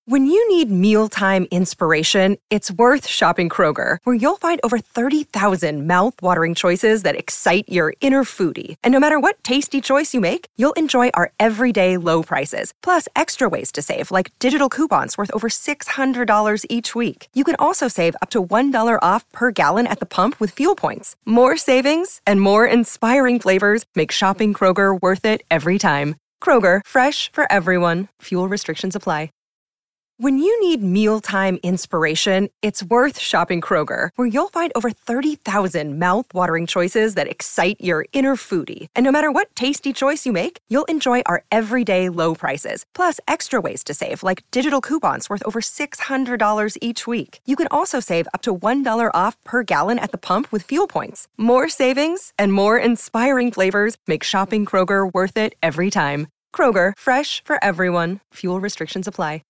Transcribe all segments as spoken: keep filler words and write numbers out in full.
When you need mealtime inspiration, it's worth shopping Kroger, where you'll find over thirty thousand mouth-watering choices that excite your inner foodie. And no matter what tasty choice you make, you'll enjoy our everyday low prices, plus extra ways to save, like digital coupons worth over six hundred dollars each week. You can also save up to one dollar off per gallon at the pump with fuel points. More savings and more inspiring flavors make shopping Kroger worth it every time. Kroger, fresh for everyone. Fuel restrictions apply. When you need mealtime inspiration, it's worth shopping Kroger, where you'll find over thirty thousand mouth-watering choices that excite your inner foodie. And no matter what tasty choice you make, you'll enjoy our everyday low prices, plus extra ways to save, like digital coupons worth over six hundred dollars each week. You can also save up to one dollar off per gallon at the pump with fuel points. More savings and more inspiring flavors make shopping Kroger worth it every time. Kroger, fresh for everyone. Fuel restrictions apply.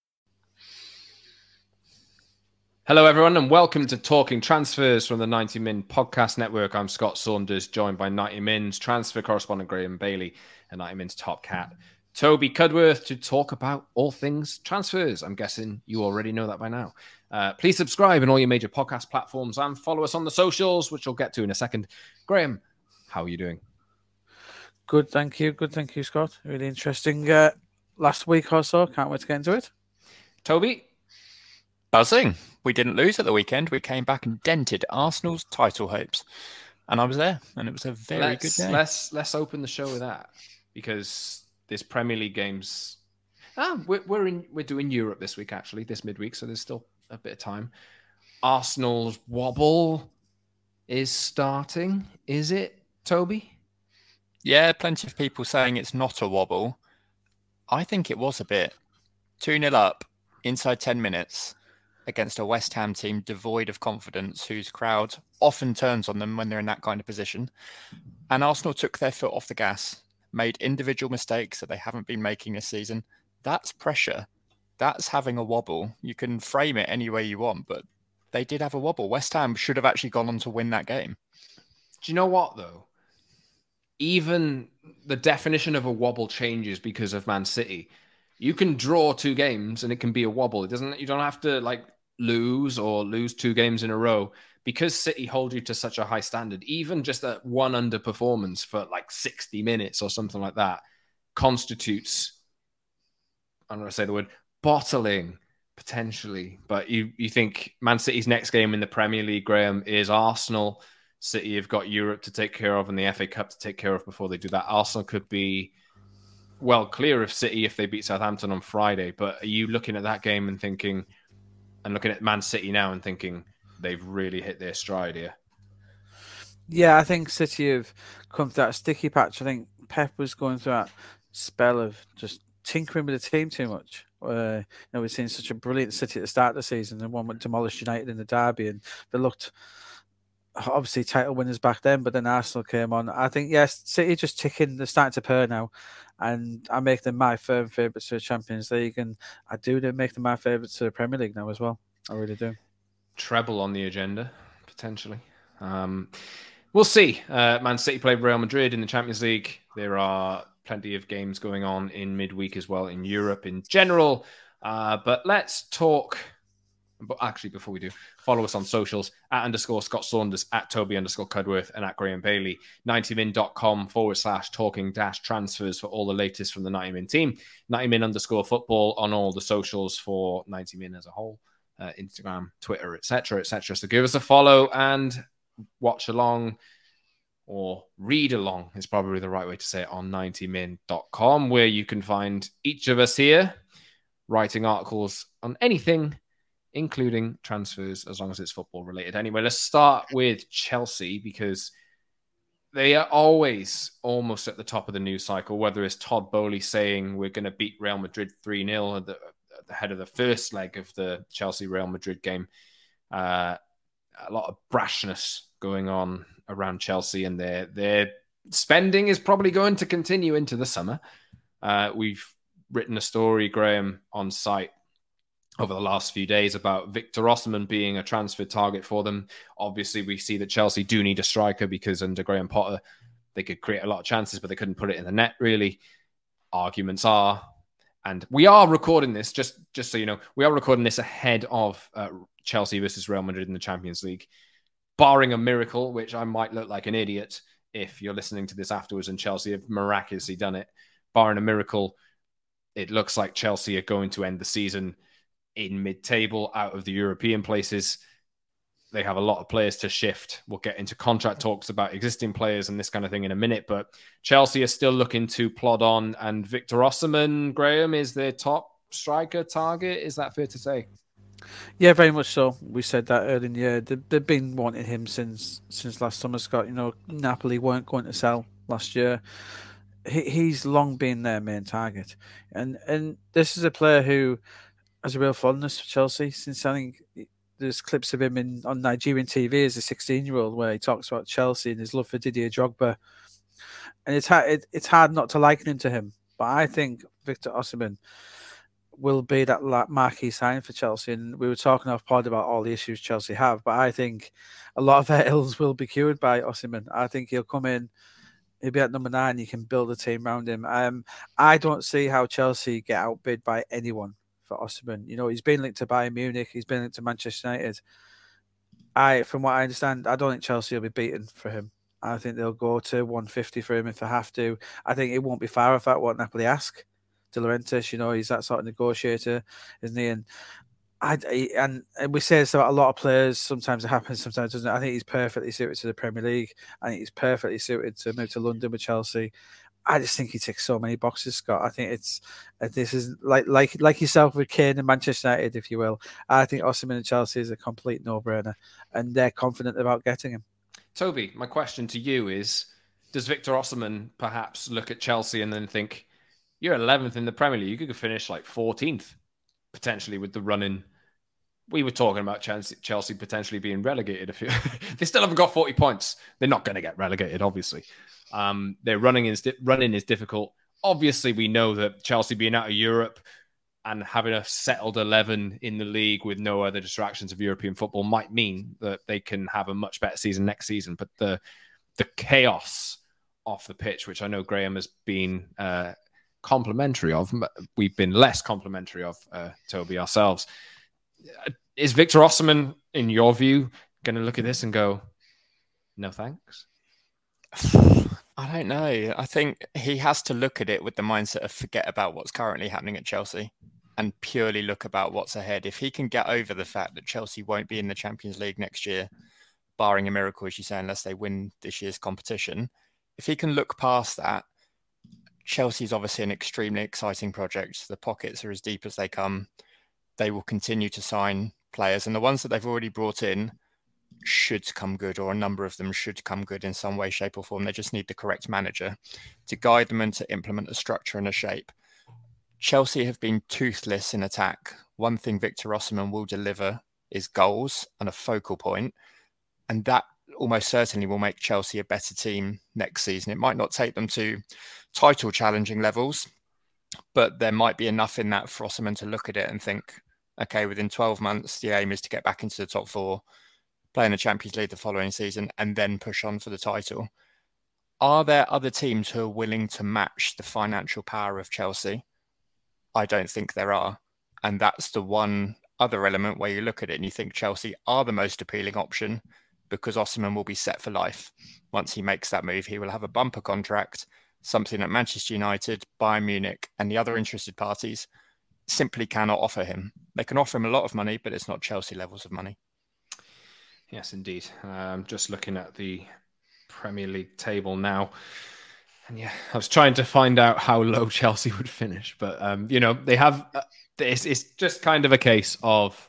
Hello, everyone, and welcome to Talking Transfers from the ninety min Podcast Network. I'm Scott Saunders, joined by ninety min's transfer correspondent Graham Bailey and ninety min's top cat, Toby Cudworth, to talk about all things transfers. I'm guessing you already know that by now. Uh, please subscribe on all your major podcast platforms and follow us on the socials, which we'll get to in a second. Graham, how are you doing? Good, thank you. Good, thank you, Scott. Really interesting uh, last week or so. Can't wait to get into it. Toby? Buzzing. We didn't lose at the weekend. We came back and dented Arsenal's title hopes. And I was there, and it was a very let's, good day. Let's, let's open the show with that, because this Premier League games... Ah, we're, we're, in, we're doing Europe this week, actually, this midweek, so there's still a bit of time. Arsenal's wobble is starting, is it, Toby? Yeah, plenty of people saying it's not a wobble. I think it was a bit. two nil up, inside ten minutes... against a West Ham team devoid of confidence, whose crowd often turns on them when they're in that kind of position. And Arsenal took their foot off the gas, made individual mistakes that they haven't been making this season. That's pressure. That's having a wobble. You can frame it any way you want, but they did have a wobble. West Ham should have actually gone on to win that game. Do you know what, though? Even the definition of a wobble changes because of Man City. You can draw two games and it can be a wobble. It doesn't. You don't have to, like, lose or lose two games in a row, because City hold you to such a high standard. Even just that one underperformance for like sixty minutes or something like that constitutes, I'm going to say the word, bottling, potentially. But you, you think Man City's next game in the Premier League, Graham, is Arsenal. City have got Europe to take care of and the F A Cup to take care of before they do that. Arsenal could be well clear of City if they beat Southampton on Friday. But are you looking at that game and thinking... and looking at Man City now and thinking they've really hit their stride here? Yeah, I think City have come to that sticky patch. I think Pep was going through that spell of just tinkering with the team too much. Uh, you know, we've seen such a brilliant City at the start of the season, and one went demolished United in the derby, and they looked obviously title winners back then, but then Arsenal came on. I think, yes, City just ticking, they're starting to purr now, and I make them my firm favourites to the Champions League, and I do make them my favourites to the Premier League now as well. I really do. Treble on the agenda, potentially. Um, we'll see. Uh, Man City played Real Madrid in the Champions League. There are plenty of games going on in midweek as well in Europe in general. Uh, but let's talk... But actually, before we do, follow us on socials at underscore Scott Saunders, at Toby underscore Cudworth, and at Graham Bailey. ninety min dot com forward slash talking dash transfers for all the latest from the ninety min team. ninety min underscore football on all the socials for ninety min as a whole. Uh, Instagram, Twitter, et cetera, et cetera. So give us a follow and watch along, or read along is probably the right way to say it, on ninety min dot com, where you can find each of us here writing articles on anything, including transfers, as long as it's football related. Anyway, let's start with Chelsea, because they are always almost at the top of the news cycle, whether it's Todd Boehly saying we're going to beat Real Madrid three nil at the, at the head of the first leg of the Chelsea-Real Madrid game. Uh, a lot of brashness going on around Chelsea, and their, their spending is probably going to continue into the summer. Uh, we've written a story, Graham, on site over the last few days about Victor Osimhen being a transfer target for them. Obviously, we see that Chelsea do need a striker, because under Graham Potter, they could create a lot of chances, but they couldn't put it in the net, really. Arguments are, And we are recording this, just, just so you know, we are recording this ahead of uh, Chelsea versus Real Madrid in the Champions League. Barring a miracle, which I might look like an idiot if you're listening to this afterwards and Chelsea have miraculously done it. Barring a miracle, it looks like Chelsea are going to end the season in mid-table out of the European places. They have a lot of players to shift. We'll get into contract talks about existing players and this kind of thing in a minute, but Chelsea are still looking to plod on, and Victor Osimhen, Graham, is their top striker target. Is that fair to say? Yeah, very much so. We said that earlier in the year. They've, they've been wanting him since since last summer, Scott. You know, Napoli weren't going to sell last year. He, he's long been their main target. And and this is a player who has a real fondness for Chelsea since I think there's clips of him in on Nigerian T V as a sixteen-year-old where he talks about Chelsea and his love for Didier Drogba. And it's hard, it, it's hard not to liken him to him. But I think Victor Osimhen will be that marquee sign for Chelsea. And we were talking off pod about all the issues Chelsea have, but I think a lot of their ills will be cured by Osimhen. I think he'll come in, he'll be at number nine, you can build a team around him. Um, I don't see how Chelsea get outbid by anyone for Osimhen. You know, he's been linked to Bayern Munich, he's been linked to Manchester United. I, from what I understand, I don't think Chelsea will be beaten for him. I think they'll go to one fifty for him if they have to. I think it won't be far off that what Napoli ask. De Laurentiis, you know, he's that sort of negotiator, isn't he? And I and, and we say this about a lot of players. Sometimes it happens, sometimes it doesn't. I think he's perfectly suited to the Premier League. I think he's perfectly suited to move to London with Chelsea. I just think he ticks so many boxes, Scott. I think it's this is like like like yourself with Kane and Manchester United, if you will. I think Osimhen and Chelsea is a complete no-brainer, and they're confident about getting him. Toby, my question to you is: does Victor Osimhen perhaps look at Chelsea and then think, you're eleventh in the Premier League, you could finish like fourteenth, potentially, with the run-in? We were talking about Chelsea potentially being relegated. If you, they still haven't got forty points. They're not going to get relegated, obviously. Um, their running is, running is difficult. Obviously, we know that Chelsea being out of Europe and having a settled eleven in the league with no other distractions of European football might mean that they can have a much better season next season. But the the chaos off the pitch, which I know Graham has been uh, complimentary of, we've been less complimentary of, uh, Toby, ourselves. Is Victor Osimhen, in your view, going to look at this and go, no thanks? I don't know. I think he has to look at it with the mindset of forget about what's currently happening at Chelsea and purely look about what's ahead. If he can get over the fact that Chelsea won't be in the Champions League next year, barring a miracle, as you say, unless they win this year's competition, if he can look past that, Chelsea is obviously an extremely exciting project. The pockets are as deep as they come. They will continue to sign players, and the ones that they've already brought in should come good, or a number of them should come good in some way, shape or form. They just need the correct manager to guide them and to implement a structure and a shape. Chelsea have been toothless in attack. One thing Victor Osimhen will deliver is goals and a focal point, and that almost certainly will make Chelsea a better team next season. It might not take them to title challenging levels, but there might be enough in that for Osimhen to look at it and think, okay, within twelve months, the aim is to get back into the top four, play in the Champions League the following season, and then push on for the title. Are there other teams who are willing to match the financial power of Chelsea? I don't think there are. And that's the one other element where you look at it and you think Chelsea are the most appealing option, because Osimhen will be set for life. Once he makes that move, he will have a bumper contract, something that Manchester United, Bayern Munich, and the other interested parties simply cannot offer him. They can offer him a lot of money, but it's not Chelsea levels of money. Yes, indeed. I'm um, just looking at the Premier League table now. And yeah, I was trying to find out how low Chelsea would finish. But, um, you know, they have... Uh, it's, it's just kind of a case of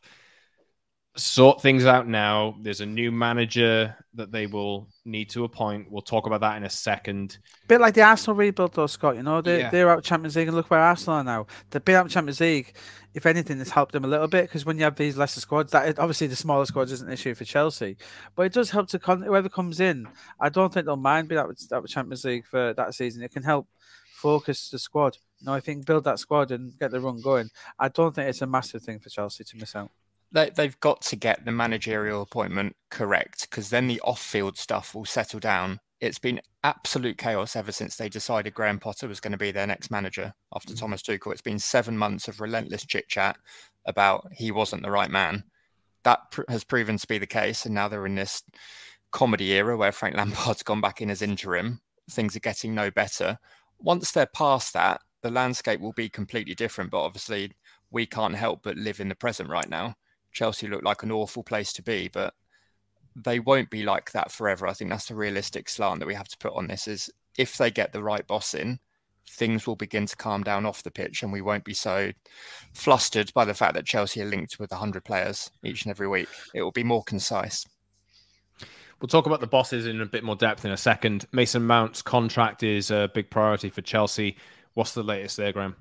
sort things out now. There's a new manager that they will need to appoint. We'll talk about that in a second. Bit like the Arsenal rebuild, though, Scott. You know, they, yeah. they're out of Champions League, and look where Arsenal are now. They've been out of Champions League. If anything, it's helped them a little bit, because when you have these lesser squads, that obviously the smaller squads isn't an issue for Chelsea, but it does help to con- whoever comes in. I don't think they'll mind being out of Champions League for that season. It can help focus the squad. You know, I think build that squad and get the run going. I don't think it's a massive thing for Chelsea to miss out. They, they've got to get the managerial appointment correct, because then the off-field stuff will settle down it's been absolute chaos ever since they decided Graham Potter was going to be their next manager after mm-hmm. Thomas Tuchel. It's been seven months of relentless chit-chat about he wasn't the right man. That pr- has proven to be the case, and now they're in this comedy era where Frank Lampard's gone back in as interim. Things are getting no better. Once they're past that, the landscape will be completely different, but obviously we can't help but live in the present right now. Chelsea look like an awful place to be, but they won't be like that forever. I think that's the realistic slant that we have to put on this, is if they get the right boss in, things will begin to calm down off the pitch and we won't be so flustered by the fact that Chelsea are linked with one hundred players each and every week. It will be more concise. We'll talk about the bosses in a bit more depth in a second. Mason Mount's contract is a big priority for Chelsea. What's the latest there, Graham?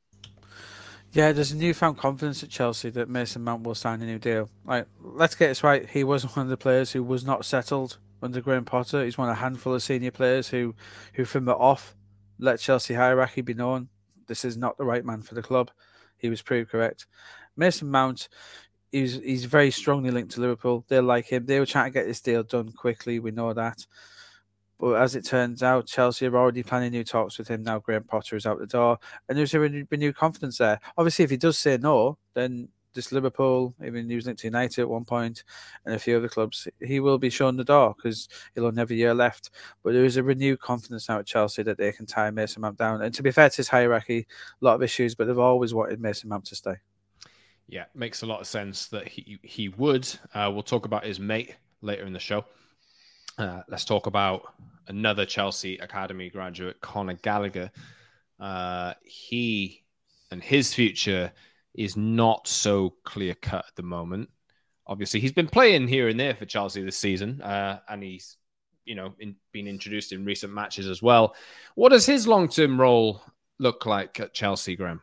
Yeah, there's a newfound confidence at Chelsea that Mason Mount will sign a new deal. Like, let's get this right. He was one of the players who was not settled under Graham Potter. He's one of a handful of senior players who, who from the off, let Chelsea hierarchy be known. This is not the right man for the club. He was proved correct. Mason Mount, he's he's very strongly linked to Liverpool. They like him. They were trying to get this deal done quickly. We know that. But as it turns out, Chelsea are already planning new talks with him now. Graham Potter is out the door, and there's a renewed confidence there. Obviously, if he does say no, then this Liverpool, even he was linked to United at one point, and a few other clubs, he will be shown the door because he'll have another year left. But there is a renewed confidence now at Chelsea that they can tie Mason Mount down. And to be fair to his hierarchy, a lot of issues, but they've always wanted Mason Mount to stay. Yeah, makes a lot of sense that he he would. Uh, we'll talk about his mate later in the show. Uh, let's talk about another Chelsea Academy graduate, Conor Gallagher. Uh, he and his future is not so clear-cut at the moment. Obviously, he's been playing here and there for Chelsea this season, uh, and he's, you know, in, been introduced in recent matches as well. What does his long-term role look like at Chelsea, Graham?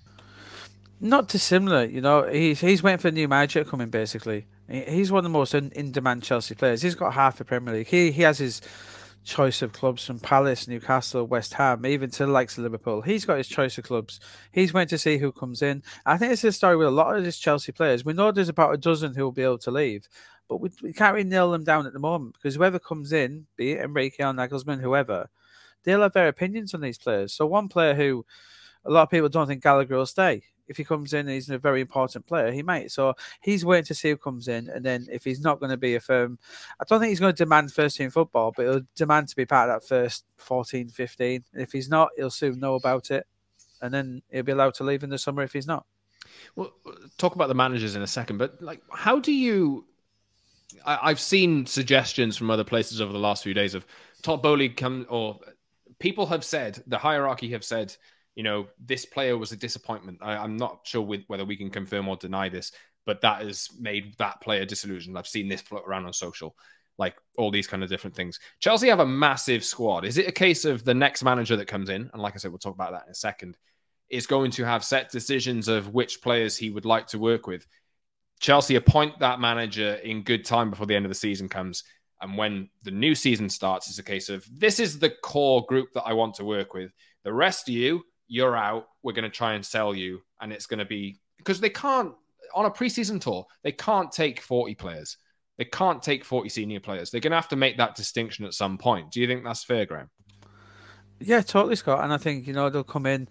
Not dissimilar, you know. He's he's waiting for a new manager to come in, basically. He's one of the most in, in-demand Chelsea players. He's got half the Premier League. He he has his choice of clubs from Palace, Newcastle, West Ham, even to the likes of Liverpool. He's got his choice of clubs. He's waiting to see who comes in. I think it's a story with a lot of these Chelsea players. We know there's about a dozen who will be able to leave, but we, we can't really nail them down at the moment because whoever comes in, be it Enrique or Nagelsmann, whoever, they'll have their opinions on these players. So one player who a lot of people don't think Gallagher will stay. If he comes in and he's a very important player, he might. So he's waiting to see who comes in. And then if he's not going to be a firm, I don't think he's going to demand first team football, but he'll demand to be part of that first fourteen, fifteen. And if he's not, he'll soon know about it. And then he'll be allowed to leave in the summer if he's not. Well, talk about the managers in a second, but like, how do you, I, I've seen suggestions from other places over the last few days of Todd Bowley come, or people have said, the hierarchy have said, you know, this player was a disappointment. I, I'm not sure with, whether we can confirm or deny this, but that has made that player disillusioned. I've seen this float around on social, like all these kind of different things. Chelsea have a massive squad. Is it a case of the next manager that comes in, and like I said, we'll talk about that in a second, is going to have set decisions of which players he would like to work with? Chelsea appoint that manager in good time before the end of the season comes. And when the new season starts, it's a case of, this is the core group that I want to work with. The rest of you, you're out. We're going to try and sell you. And it's going to be, because they can't, on a preseason tour, they can't take forty players. They can't take forty senior players. They're going to have to make that distinction at some point. Do you think that's fair, Graham? Yeah, totally, Scott. And I think, you know, they'll come in,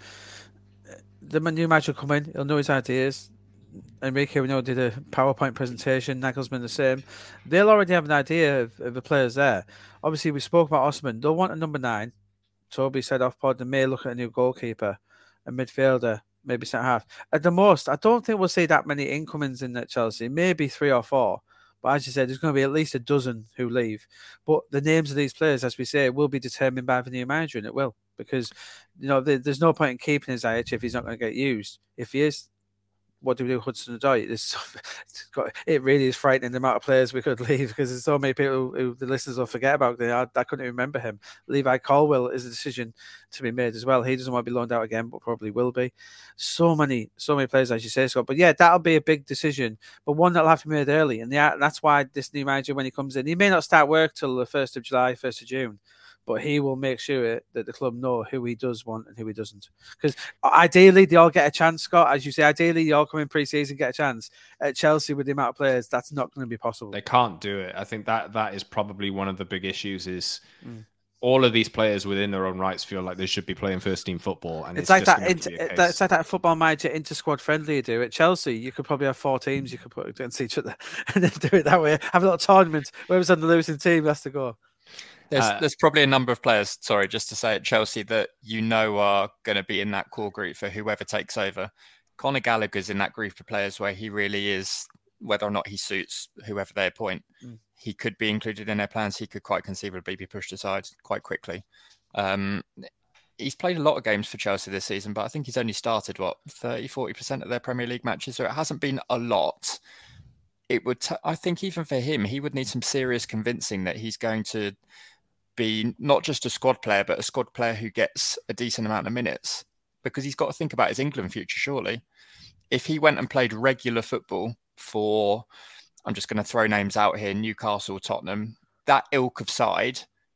the new manager will come in, he'll know his ideas. Enrique, we know, did a PowerPoint presentation. Nagelsmann the same. They'll already have an idea of, of the players there. Obviously, we spoke about Osman. They'll want a number nine. Toby said off pod, they may look at a new goalkeeper, a midfielder, maybe centre half. At the most, I don't think we'll see that many incomings in at Chelsea. Maybe three or four. But as you said, there's going to be at least a dozen who leave. But the names of these players, as we say, will be determined by the new manager, and it will. Because, you know, there's no point in keeping his I H if he's not going to get used. If he is, what do we do with Hudson-Odoi? It's got, it really is frightening the amount of players we could leave because there's so many people who the listeners will forget about. I, I couldn't even remember him. Levi Colwill is a decision to be made as well. He doesn't want to be loaned out again, but probably will be. So many, so many players, as you say, Scott. But yeah, that'll be a big decision, but one that'll have to be made early. And yeah, that's why this new manager, when he comes in, he may not start work till the first of July, first of June. But he will make sure that the club know who he does want and who he doesn't. Because ideally, they all get a chance, Scott. As you say, ideally, they all come in pre-season and get a chance. At Chelsea, with the amount of players, that's not going to be possible. They can't do it. I think that that is probably one of the big issues is mm. all of these players within their own rights feel like they should be playing first team football, and it's, it's like just that. going to be a It's, case. it's like that football manager inter squad friendly you do at Chelsea. You could probably have four teams you could put against each other and then do it that way. Have a little tournament. Whoever's on the losing team has to go. There's Uh, there's probably a number of players, sorry, just to say at Chelsea that you know are going to be in that core group for whoever takes over. Conor Gallagher's in that group of players where he really is, whether or not he suits whoever they appoint. Mm. He could be included in their plans. He could quite conceivably be pushed aside quite quickly. Um, he's played a lot of games for Chelsea this season, but I think he's only started, what, thirty, forty percent of their Premier League matches, so it hasn't been a lot. It would, t- I think even for him, he would need some serious convincing that he's going to be not just a squad player, but a squad player who gets a decent amount of minutes, because he's got to think about his England future, surely. If he went and played regular football for, I'm just going to throw names out here, Newcastle, Tottenham, that ilk of side,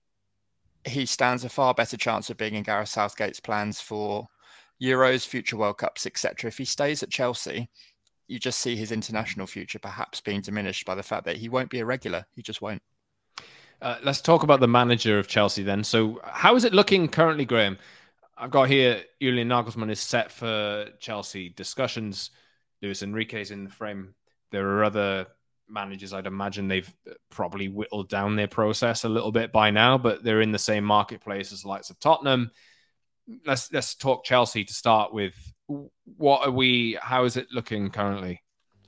he stands a far better chance of being in Gareth Southgate's plans for Euros, future World Cups, et cetera. If he stays at Chelsea, you just see his international future perhaps being diminished by the fact that he won't be a regular. He just won't. Uh, let's talk about the manager of Chelsea then. So how is it looking currently, Graham? I've got here, Julian Nagelsmann is set for Chelsea. Discussions, Luis Enrique's in the frame. There are other managers, I'd imagine they've probably whittled down their process a little bit by now, but they're in the same marketplace as the likes of Tottenham. Let's let's talk Chelsea to start with. What are we, how is it looking currently?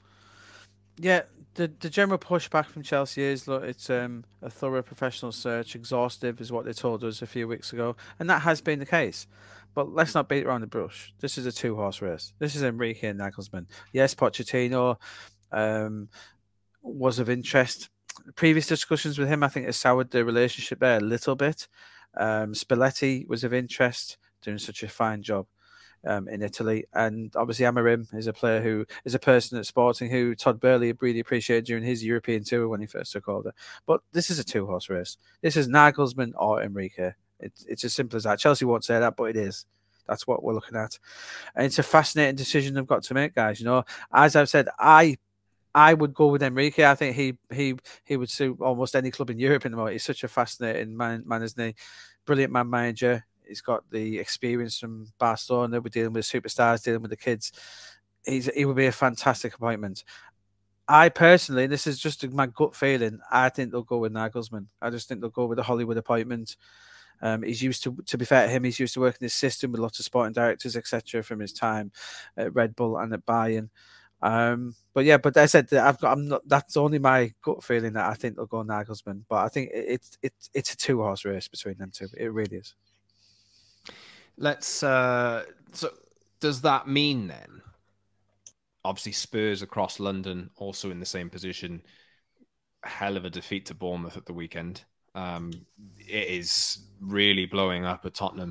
Yeah, the the general pushback from Chelsea is, look, it's um, a thorough professional search, exhaustive is what they told us a few weeks ago, and that has been the case. But let's not beat around the bush. This is a two-horse race. This is Enrique and Nagelsmann. Yes, Pochettino um, was of interest. Previous discussions with him, I think, has soured the relationship there a little bit. Um, Spalletti was of interest, doing such a fine job um, in Italy. And obviously Amorim is a player who is a person at Sporting who Todd Burley really appreciated during his European tour when he first took over. But this is a two-horse race. This is Nagelsmann or Enrique. It's, it's as simple as that. Chelsea won't say that, but it is. That's what we're looking at. And it's a fascinating decision they've got to make, guys. You know, as I've said, I I would go with Enrique. I think he he he would suit almost any club in Europe in the moment. He's such a fascinating man, man isn't he? Brilliant man manager. He's got the experience from Barcelona. We're dealing with superstars, dealing with the kids. He's he would be a fantastic appointment. I personally, this is just my gut feeling, I think they'll go with Nagelsmann. I just think they'll go with the Hollywood appointment. Um, he's used to, to be fair to him, he's used to working this system with lots of sporting directors, et cetera, from his time at Red Bull and at Bayern. Um, but yeah, but I said that I've got, I'm not. That's only my gut feeling that I think they'll go Nagelsmann. But I think it's it's it's a two horse race between them two. It really is. Let's. Uh, so, does that mean then? Obviously, Spurs across London also in the same position. Hell of a defeat to Bournemouth at the weekend. Um, it is really blowing up at Tottenham.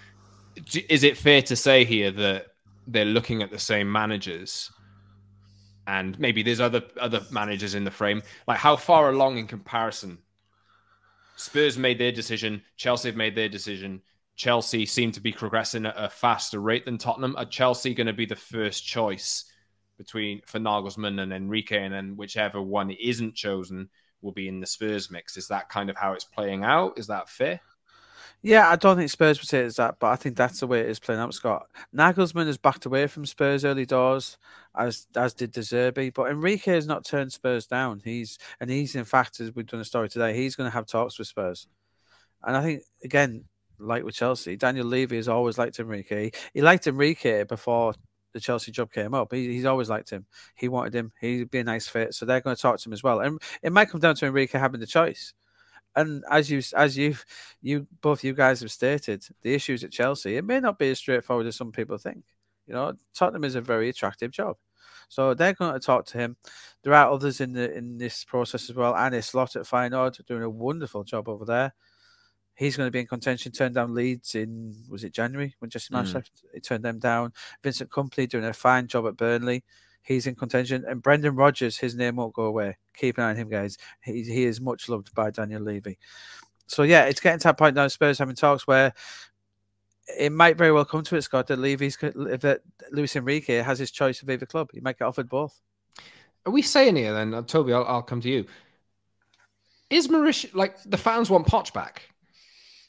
Is it fair to say here that they're looking at the same managers, and maybe there's other other managers in the frame? Like, how far along in comparison? Spurs made their decision. Chelsea have made their decision. Chelsea seem to be progressing at a faster rate than Tottenham. Are Chelsea going to be the first choice between for Nagelsmann and Enrique, and then whichever one isn't chosen will be in the Spurs mix? Is that kind of how it's playing out? Is that fair? Yeah, I don't think Spurs would say it's that, but I think that's the way it is playing out, Scott. Nagelsmann has backed away from Spurs early doors, as as did De Zerbi, but Enrique has not turned Spurs down. He's and he's in fact, as we've done a story today, he's going to have talks with Spurs. And I think, again, like with Chelsea, Daniel Levy has always liked Enrique. He liked Enrique before the Chelsea job came up. He, he's always liked him. He wanted him. He'd be a nice fit. So they're going to talk to him as well. And it might come down to Enrique having the choice. And as you, as you, you both you guys have stated, the issues at Chelsea, it may not be as straightforward as some people think. You know, Tottenham is a very attractive job, so they're going to talk to him. There are others in the in this process as well. Anne Slot at Feyenoord doing a wonderful job over there. He's going to be in contention. Turned down Leeds in, was it January when Jesse Marsch mm. left? He turned them down. Vincent Kompany doing a fine job at Burnley. He's in contention. And Brendan Rodgers, his name won't go away. Keep an eye on him, guys. He, he is much loved by Daniel Levy. So, yeah, it's getting to that point now. Spurs having talks where it might very well come to it, Scott, that Levy's, that Luis Enrique has his choice of either club. He might get offered both. Are we saying here then, uh, Toby, I'll, I'll come to you. Is Mauricio, like, the fans want Poch back?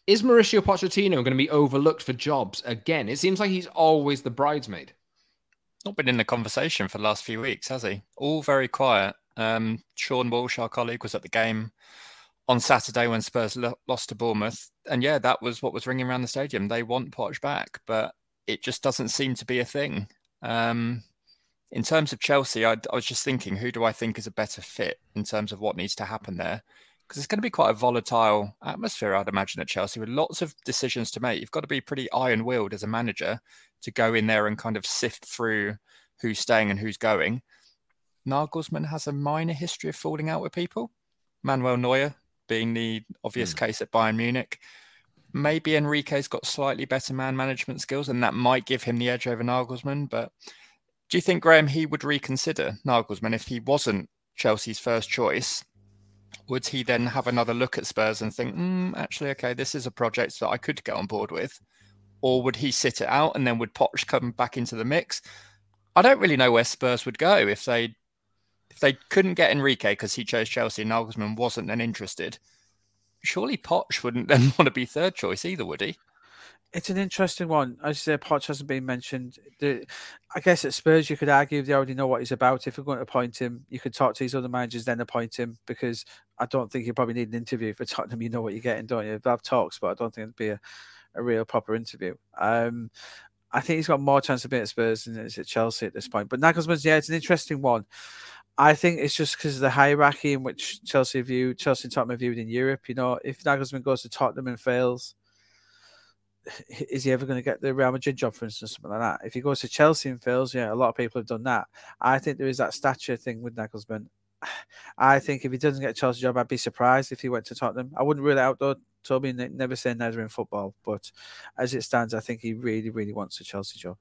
Is Mauricio Pochettino going to be overlooked for jobs again? It seems like he's always the bridesmaid. Not been in the conversation for the last few weeks, has he? All very quiet. Um, Sean Walsh, our colleague, was at the game on Saturday when Spurs lo- lost to Bournemouth. And yeah, that was what was ringing around the stadium. They want Poch back, but it just doesn't seem to be a thing. Um, in terms of Chelsea, I, I was just thinking, who do I think is a better fit in terms of what needs to happen there? Because it's going to be quite a volatile atmosphere, I'd imagine, at Chelsea, with lots of decisions to make. You've got to be pretty iron-willed as a manager to go in there and kind of sift through who's staying and who's going. Nagelsmann has a minor history of falling out with people. Manuel Neuer being the obvious mm. case at Bayern Munich. Maybe Enrique's got slightly better man management skills, and that might give him the edge over Nagelsmann. But do you think, Graham, he would reconsider Nagelsmann if he wasn't Chelsea's first choice? Would he then have another look at Spurs and think, mm, actually, okay, this is a project that I could get on board with? Or would he sit it out and then would Poch come back into the mix? I don't really know where Spurs would go if they if they couldn't get Enrique because he chose Chelsea and Nagelsmann wasn't then interested. Surely Poch wouldn't then want to be third choice either, would he? It's an interesting one. As you say, Poch hasn't been mentioned. The, I guess at Spurs, you could argue they already know what he's about. If you're going to appoint him, you could talk to his other managers, then appoint him, because I don't think you probably need an interview for Tottenham. You know what you're getting, don't you? They'll have talks, but I don't think it'd be a, a real proper interview. Um, I think he's got more chance of being at Spurs than it's at Chelsea at this point. But Nagelsmann's, yeah, it's an interesting one. I think it's just because of the hierarchy in which Chelsea view, Chelsea and Tottenham are viewed in Europe. You know, if Nagelsmann goes to Tottenham and fails, is he ever going to get the Real Madrid job, for instance, something like that? If he goes to Chelsea and fails, yeah, a lot of people have done that. I think there is that stature thing with Nagelsmann. I think if he doesn't get a Chelsea job, I'd be surprised if he went to Tottenham. I wouldn't rule it out, though. Toby, never say never in football. But as it stands, I think he really, really wants a Chelsea job.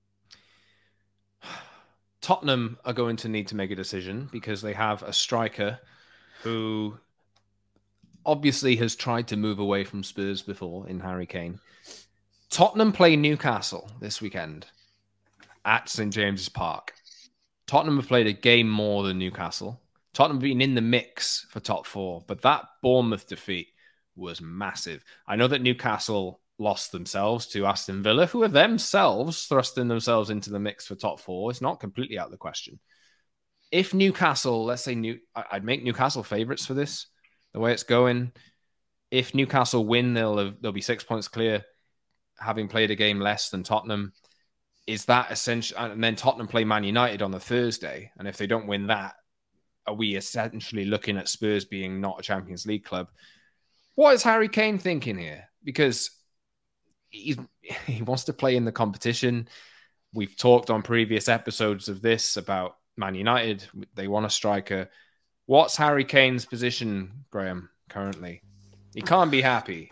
Tottenham are going to need to make a decision because they have a striker who obviously has tried to move away from Spurs before in Harry Kane. Tottenham play Newcastle this weekend at St James's Park. Tottenham have played a game more than Newcastle. Tottenham have been in the mix for top four, but that Bournemouth defeat was massive. I know that Newcastle lost themselves to Aston Villa, who are themselves thrusting themselves into the mix for top four. It's not completely out of the question. If Newcastle, let's say New, I'd make Newcastle favourites for this, the way it's going. If Newcastle win, they'll have, they'll be six points clear, having played a game less than Tottenham. Is that essential? And then Tottenham play Man United on the Thursday, and if they don't win that, are we essentially looking at Spurs being not a Champions League club? What is Harry Kane thinking here? Because he's, he wants to play in the competition. We've talked on previous episodes of this about Man United. They want a striker. What's Harry Kane's position, Graham, currently? He can't be happy.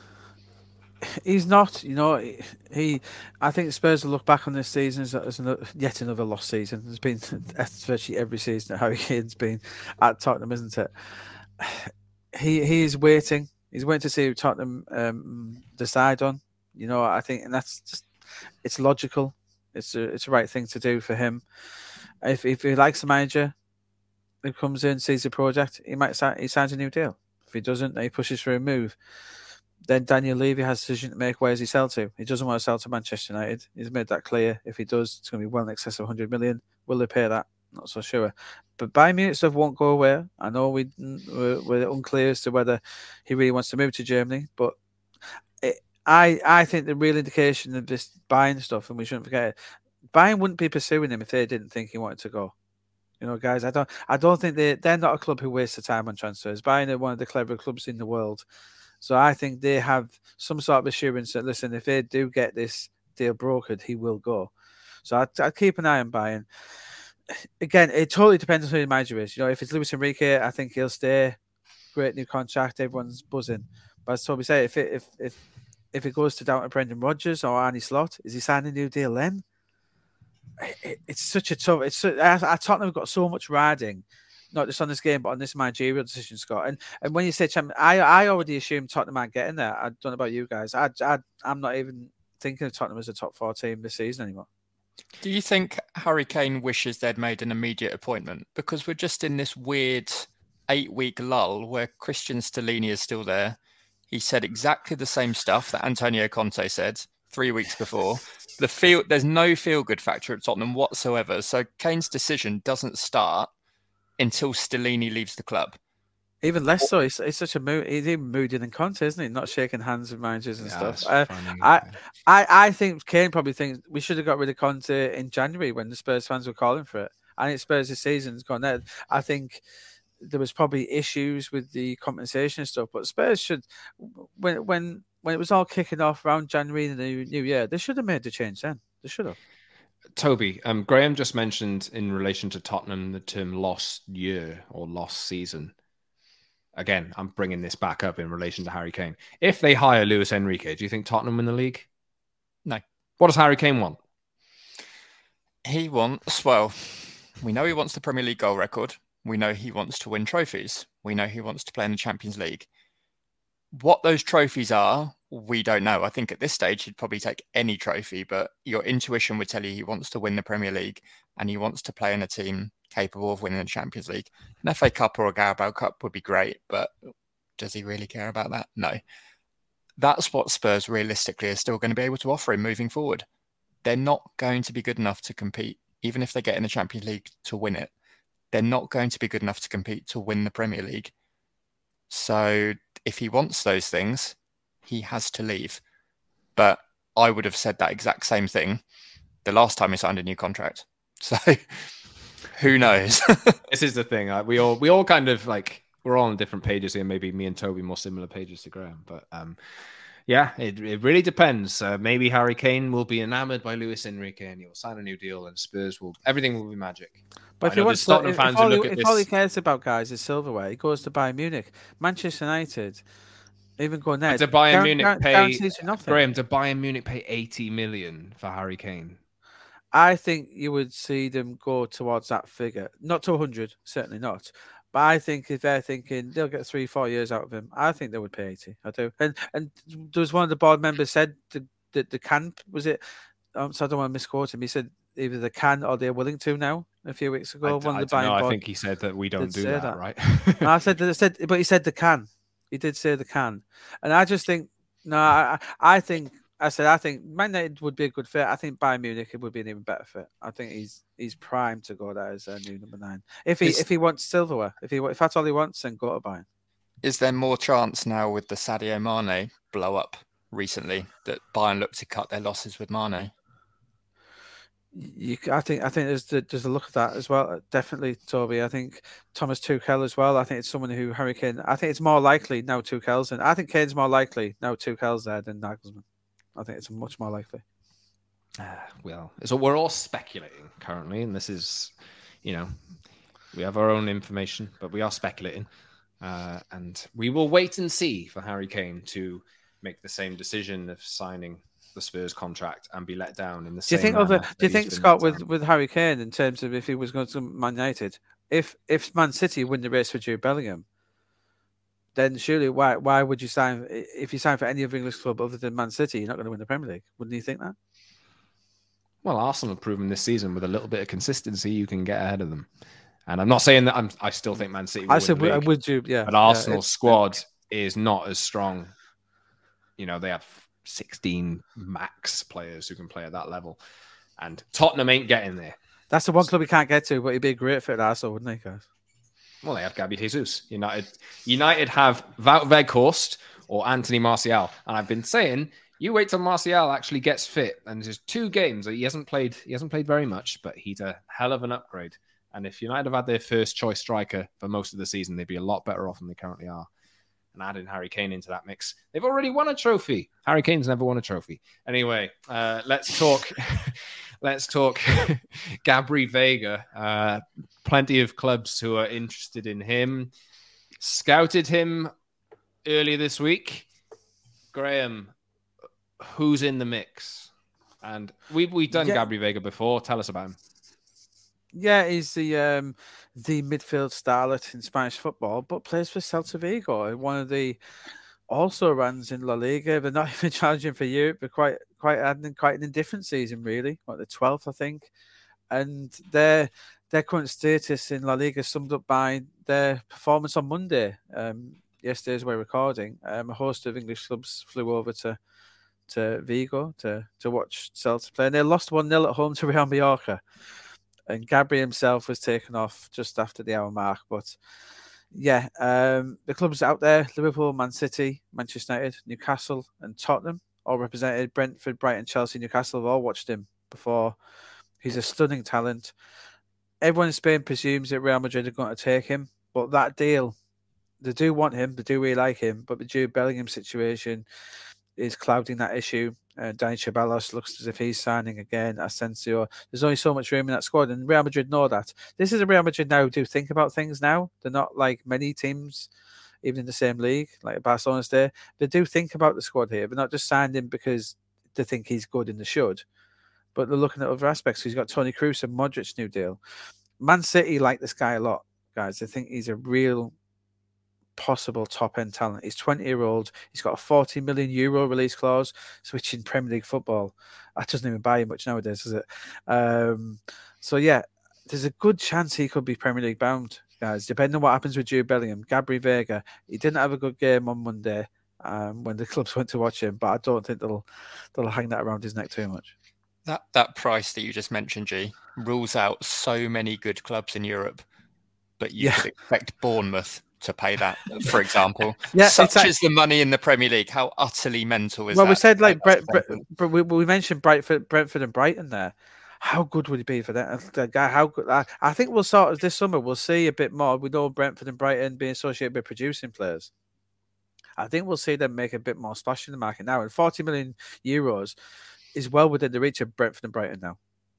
He's not, you know, he, I think Spurs will look back on this season as, as another, yet another lost season. There's been virtually every season that Harry Kane's been at Tottenham, isn't it? He he is waiting. He's waiting to see who Tottenham um, decide on. You know, I think, and that's just, it's logical. It's a, it's the right thing to do for him. If if he likes the manager who comes in, sees the project, he might sign, he signs a new deal. If he doesn't, he pushes for a move. Then Daniel Levy has a decision to make. Where does he sell to? He doesn't want to sell to Manchester United. He's made that clear. If he does, it's going to be well in excess of one hundred million. Will they pay that? Not so sure. But Bayern Munich stuff won't go away. I know we, we're, we're unclear as to whether he really wants to move to Germany. But it, I I think the real indication of this Bayern stuff, and we shouldn't forget it, Bayern wouldn't be pursuing him if they didn't think he wanted to go. You know, guys, I don't I don't think they, they're not a club who wastes the time on transfers. Bayern are one of the clever clubs in the world. So I think they have some sort of assurance that, listen, if they do get this deal brokered, he will go. So I'd, I'd keep an eye on Bayern. Again, it totally depends on who the manager is. You know, if it's Luis Enrique, I think he'll stay. Great new contract, everyone's buzzing. But as Toby said, if it if if if it goes to down to Brendan Rodgers or Arne Slot, is he signing a new deal then? It, it's such a tough. It's so, I, I Tottenham have got so much riding. Not just on this game, but on this managerial decision, Scott. And and when you say champion, I I already assumed Tottenham aren't getting there. I don't know about you guys. I, I I'm not even thinking of Tottenham as a top four team this season anymore. Do you think Harry Kane wishes they'd made an immediate appointment? Because we're just in this weird eight-week lull where Christian Stellini is still there. he said exactly the same stuff that Antonio Conte said three weeks before. The feel there's no feel-good factor at Tottenham whatsoever. So Kane's decision doesn't start until Stellini leaves the club. Even less so. He's, he's such a mood. He's even moody than Conte, isn't he? Not shaking hands with managers and Yeah, stuff. Uh, funny, I, yeah. I, I think Kane probably thinks we should have got rid of Conte in January when the Spurs fans were calling for it. I think Spurs' season's gone there. I think there was probably issues with the compensation and stuff, but Spurs should, when when when it was all kicking off around January and the new, new year, they should have made the change then. They should have. Toby, um, Graham just mentioned in relation to Tottenham the term lost year or lost season. Again, I'm bringing this back up in relation to Harry Kane. If they hire Luis Enrique, do you think Tottenham win the league? No. What does Harry Kane want? He wants, well, we know he wants the Premier League goal record. We know he wants to win trophies. We know he wants to play in the Champions League. What those trophies are, we don't know. I think at this stage, he'd probably take any trophy, but your intuition would tell you he wants to win the Premier League and he wants to play in a team capable of winning the Champions League. An F A Cup or a Carabao Cup would be great, but does he really care about that? No. That's what Spurs realistically are still going to be able to offer him moving forward. They're not going to be good enough to compete, even if they get in the Champions League to win it. They're not going to be good enough to compete to win the Premier League. So if he wants those things, he has to leave. But I would have said that exact same thing the last time he signed a new contract. So who knows? This is the thing. Uh, we all we all kind of like we're all on different pages here. Maybe me and Toby more similar pages to Graham, but um, yeah, it it really depends. Uh, maybe Harry Kane will be enamored by Luis Enrique and he will sign a new deal, and Spurs will everything will be magic. But I if, he know wants there's to, Tottenham if, fans if, who all he, look at if this. all he cares about, guys, is silverware, he goes to Bayern Munich. Manchester United, even going there, to Bayern guar- Munich guar- pay guarantees you nothing. Graham, to Bayern Munich pay eighty million for Harry Kane. I think you would see them go towards that figure. Not to one hundred, certainly not. But I think if they're thinking they'll get three, four years out of him, I think they would pay eighty. I do. And and there was one of the board members said that the, the can, was it, um, so I don't want to misquote him, he said either they can or they're willing to now a few weeks ago. I, one I, of the don't know, Bayern I board think he said that we don't did do say that, that. right? And I said that, I said, but he said they can. He did say they can. And I just think, no, I, I think, I said, I think Man United would be a good fit. I think Bayern Munich would be an even better fit. I think he's he's primed to go there as a new number nine. If he Is- if he wants silverware, if he if that's all he wants, then go to Bayern. Is there more chance now with the Sadio Mane blow up recently that Bayern look to cut their losses with Mane? You, I think I think there's the, there's a look at that as well. Definitely, Toby. I think Thomas Tuchel as well. I think it's someone who Harry Kane. I think it's more likely now Tuchel's, and I think Kane's more likely now Tuchel's there than Nagelsmann. I think it's much more likely. Uh, well, so we're all speculating currently, and this is, you know, we have our own information, but we are speculating, uh, and we will wait and see for Harry Kane to make the same decision of signing the Spurs contract and be let down in the Do same. you think manner other? that Do you he's think been Scott let with, down. with Harry Kane in terms of if he was going to Man United, if if Man City win the race for Jude Bellingham, then surely why why would you sign if you sign for any other English club other than Man City? You're not going to win the Premier League, wouldn't you think that? Well, Arsenal have proven this season with a little bit of consistency, you can get ahead of them. And I'm not saying that I'm. I still think Man City. Will I win said the league, would you? Yeah, but yeah, Arsenal's it's- squad is not as strong. You know, they have sixteen max players who can play at that level, and Tottenham ain't getting there. That's the one club he can't get to, but he'd be a great fit at Arsenal, wouldn't he, guys? Well, they have Gabby Jesus. United, United have Wout Weghorst or Anthony Martial, and I've been saying, you wait till Martial actually gets fit, and there's two games that he hasn't played. He hasn't played very much, but he's a hell of an upgrade. And if United have had their first choice striker for most of the season, they'd be a lot better off than they currently are. And adding Harry Kane into that mix, they've already won a trophy. Harry Kane's never won a trophy. Anyway, uh, let's talk. let's talk. Gabri Vega. Uh, plenty of clubs who are interested in him. Scouted him earlier this week. Graham, who's in the mix? And we've we've done Yeah. Gabri Vega before. Tell us about him. Yeah, he's the um, the midfield starlet in Spanish football, but plays for Celta Vigo, one of the also runs in La Liga. They're not even challenging for Europe, but quite quite having quite an indifferent season, really. What, the twelfth, I think, and their their current status in La Liga summed up by their performance on Monday. Um, yesterday as we're recording, um, a host of English clubs flew over to to Vigo to to watch Celta play, and they lost one nil at home to Real Mallorca. And Gabri himself was taken off just after the hour mark. But yeah, um, the clubs out there: Liverpool, Man City, Manchester United, Newcastle, and Tottenham, all represented. Brentford, Brighton, Chelsea, Newcastle have all watched him before. He's a stunning talent. Everyone in Spain presumes that Real Madrid are going to take him, but that deal, they do want him, they do really like him, but the Jude Bellingham situation is clouding that issue. Uh, Dani Ceballos looks as if he's signing again. Asensio, there's only so much room in that squad, and Real Madrid know that. This is a Real Madrid now who do think about things now. They're not like many teams, even in the same league, like Barcelona's there. They do think about the squad here. They're not just signed him because they think he's good and they should, but they're looking at other aspects. He's got Toni Kroos and Modric's new deal. Man City like this guy a lot, guys. They think he's a real possible top-end talent. He's twenty-year-old. He's got a forty million euro release clause, switching Premier League football. That doesn't even buy you much nowadays, does it? Um, so, yeah, there's a good chance he could be Premier League bound, guys, depending on what happens with Jude Bellingham. Gabri Veiga, he didn't have a good game on Monday um, when the clubs went to watch him, but I don't think they'll they'll hang that around his neck too much. That that price that you just mentioned, G, rules out so many good clubs in Europe, but you Yeah. could expect Bournemouth to pay that, for example. Yeah, Such exactly. is the money in the Premier League. How utterly mental is well, that? we said like That's Brent, Brent, but we, we mentioned Brentford, Brentford and Brighton there. How good would it be for that the guy? How good? I, I think we'll sort of this summer we'll see a bit more. We know Brentford and Brighton being associated with producing players. I think we'll see them make a bit more splash in the market now. And forty million euros is well within the reach of Brentford and Brighton now.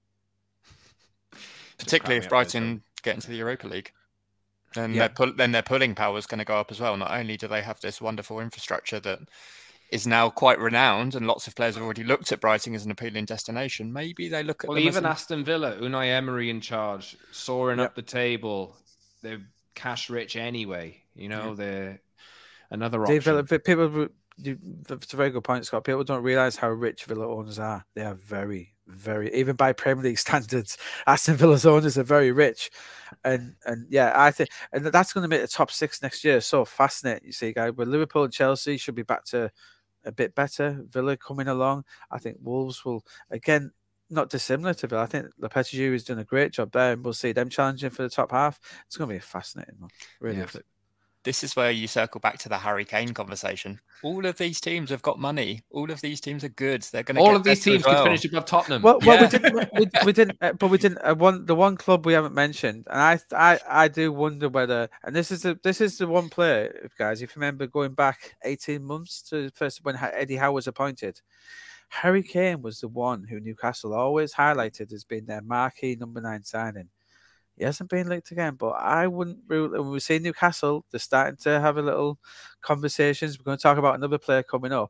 Particularly if Just crack me up Brighton get into the Europa League. Then, Yeah. their pull, then their pulling power is going to go up as well. Not only do they have this wonderful infrastructure that is now quite renowned, and lots of players have already looked at Brighton as an appealing destination, maybe they look at Well, them even as an- Aston Villa, Unai Emery in charge, soaring Yep. up the table. They're cash rich anyway. You know, they're another They- option. Villa- people, you, it's a very good point, Scott. People don't realise how rich Villa owners are. They are very, very, even by Premier League standards, Aston Villa's owners are very rich. And and yeah, I think, and that's going to make the top six next year so fascinating. You see, guys, but Liverpool and Chelsea should be back to a bit better. Villa coming along. I think Wolves will, again, not dissimilar to Villa. I think Lopetegui has done a great job there, and we'll see them challenging for the top half. It's going to be a fascinating one. Really. Yeah. This is where you circle back to the Harry Kane conversation. All of these teams have got money. All of these teams are good. They're going to All get of these better teams as well. could finish above Tottenham. Well, well, we Yeah. didn't, we, we didn't, uh, but we didn't. Uh, one, the one club we haven't mentioned, and I, I, I do wonder whether, and this is the, this is the one player, guys. If you remember going back eighteen months to first when Eddie Howe was appointed, Harry Kane was the one who Newcastle always highlighted as being their marquee number nine signing. He hasn't been linked again, but I wouldn't rule. When we see Newcastle, they're starting to have a little conversations. We're going to talk about another player coming up.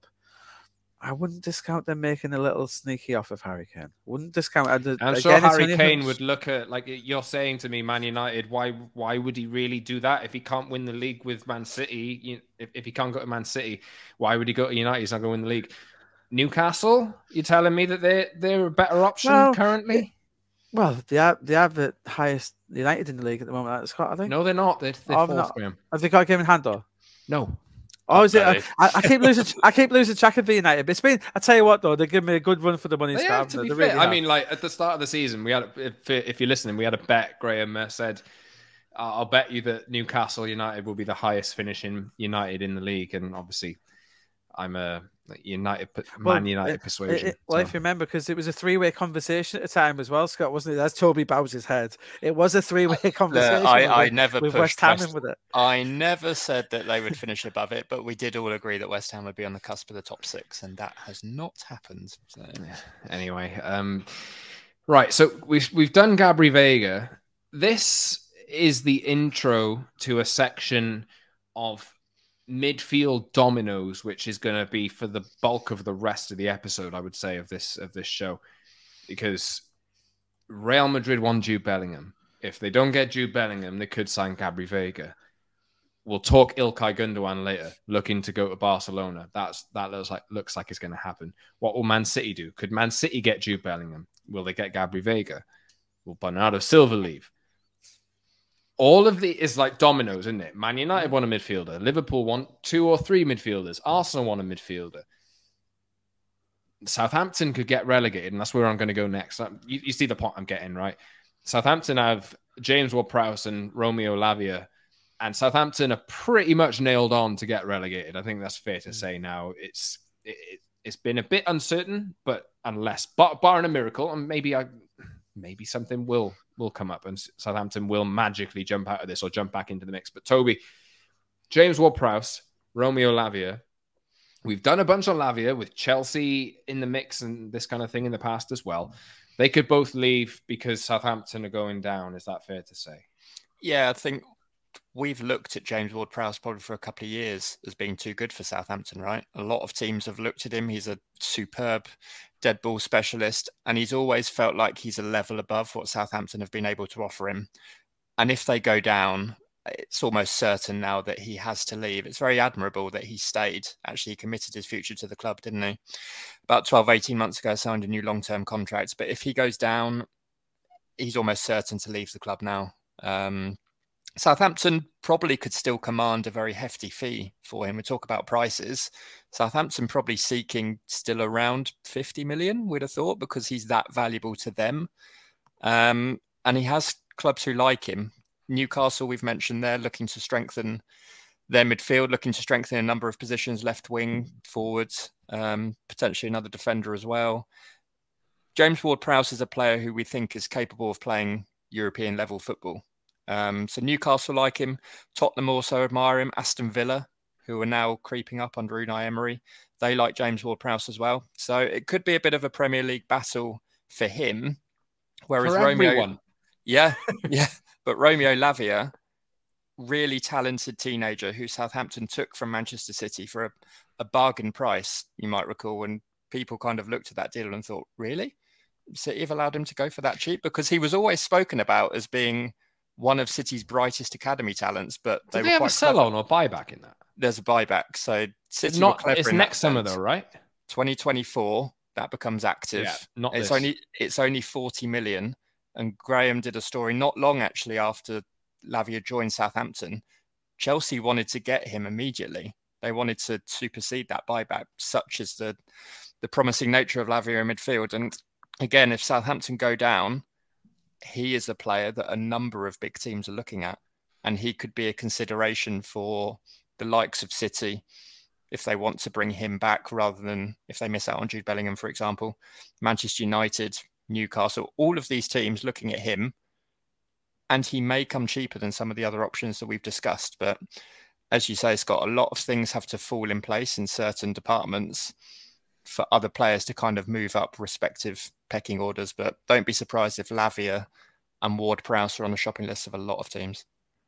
I wouldn't discount them making a little sneaky offer of Harry Kane. Wouldn't discount. I'm again, sure it's Harry only Kane him- would look at, like you're saying to me, Man United. Why? Why would he really do that if he can't win the league with Man City? You, if, if he can't go to Man City, why would he go to United? He's not going to win the league. Newcastle, you're telling me that they they're a better option Well, currently? Well, they are they are the highest United in the league at the moment. Aren't they, Scott, I think. No, they're not. They're, they're Oh, fourth, not- Graham. Have they got a game in hand or? No. Oh, is it? Okay. I, I keep losing. I keep losing track of the United. But it's been. I tell you what, though, they give me a good run for the money. Yeah, Scott, to haven't be they? fair, They really I have. mean, like at the start of the season, we had, a, if, if you're listening, we had a bet. Graham uh, said, "I'll bet you that Newcastle United will be the highest finishing United in the league." And obviously, I'm a United, Well, Man United it- persuasion. It- it- well, so. if you remember, because it was a three-way conversation at the time as well, Scott, wasn't it? That's Toby Bowser's head. It was a three-way conversation. I, I with, never with pushed West Ham West- in with it. I never said that they would finish above it, but we did all agree that West Ham would be on the cusp of the top six, and that has not happened. So. Anyway, um, right. So we've we've done Gabri Veiga. This is the intro to a section of midfield dominoes, which is going to be for the bulk of the rest of the episode, I would say, of this of this show, because Real Madrid want Jude Bellingham. If they don't get Jude Bellingham, they could sign Gabri Veiga. We'll talk Ilkay Gundogan later, looking to go to Barcelona. That's that looks like looks like it's going to happen. What will Man City do? Could Man City get Jude Bellingham? Will they get Gabri Veiga? Will Bernardo Silva leave? all of the is like dominoes, isn't it? Man United want a midfielder. Liverpool want two or three midfielders. Arsenal want a midfielder. Southampton could get relegated, and that's where I'm going to go next. You, you see the point I'm getting, right? Southampton have James Ward-Prowse and Romeo Lavia, and Southampton are pretty much nailed on to get relegated. I think that's fair to say now. It's it, it's been a bit uncertain, but unless, bar, barring a miracle, and maybe I, maybe something will will come up, and Southampton will magically jump out of this or jump back into the mix. But Toby, James Ward-Prowse, Romeo Lavia. We've done a bunch on Lavia with Chelsea in the mix and this kind of thing in the past as well. They could both leave because Southampton are going down. Is that fair to say? Yeah, I think we've looked at James Ward-Prowse probably for a couple of years as being too good for Southampton, right? A lot of teams have looked at him. He's a superb dead ball specialist, and he's always felt like he's a level above what Southampton have been able to offer him. And if they go down, it's almost certain now that he has to leave. It's very admirable that he stayed. Actually, he committed his future to the club, didn't he? About twelve, eighteen months ago, signed a new long-term contract. But if he goes down, he's almost certain to leave the club now. Um, Southampton probably could still command a very hefty fee for him. We talk about prices. Southampton probably seeking still around fifty million, we'd have thought, because he's that valuable to them. Um, and he has clubs who like him. Newcastle, we've mentioned, they're looking to strengthen their midfield, looking to strengthen a number of positions, left wing, forwards, um, potentially another defender as well. James Ward-Prowse is a player who we think is capable of playing European level football. Um, so Newcastle like him. Tottenham also admire him. Aston Villa, who are now creeping up under Unai Emery, they like James Ward-Prowse as well. So it could be a bit of a Premier League battle for him. Whereas for Romeo, everyone. yeah, yeah. But Romeo Lavia, really talented teenager who Southampton took from Manchester City for a, a bargain price, you might recall, when people kind of looked at that deal and thought, really? City have allowed him to go for that cheap? Because he was always spoken about as being one of City's brightest academy talents, but they, Do were they have quite a sell-on or buyback in that? There's a buyback. So City it's not. were clever It's in next that summer sense. though, right? twenty twenty-four, that becomes active. Yeah, not it's this. only it's only forty million. And Graham did a story not long actually after Lavia joined Southampton. Chelsea wanted to get him immediately. They wanted to supersede that buyback, such as the the promising nature of Lavia in midfield. And again, if Southampton go down, he is a player that a number of big teams are looking at. And he could be a consideration for the likes of City if they want to bring him back rather than if they miss out on Jude Bellingham, for example. Manchester United, Newcastle, all of these teams looking at him, and he may come cheaper than some of the other options that we've discussed. But as you say, Scott, a lot of things have to fall in place in certain departments for other players to kind of move up respective pecking orders. But don't be surprised if Lavia and Ward-Prowse are on the shopping list of a lot of teams.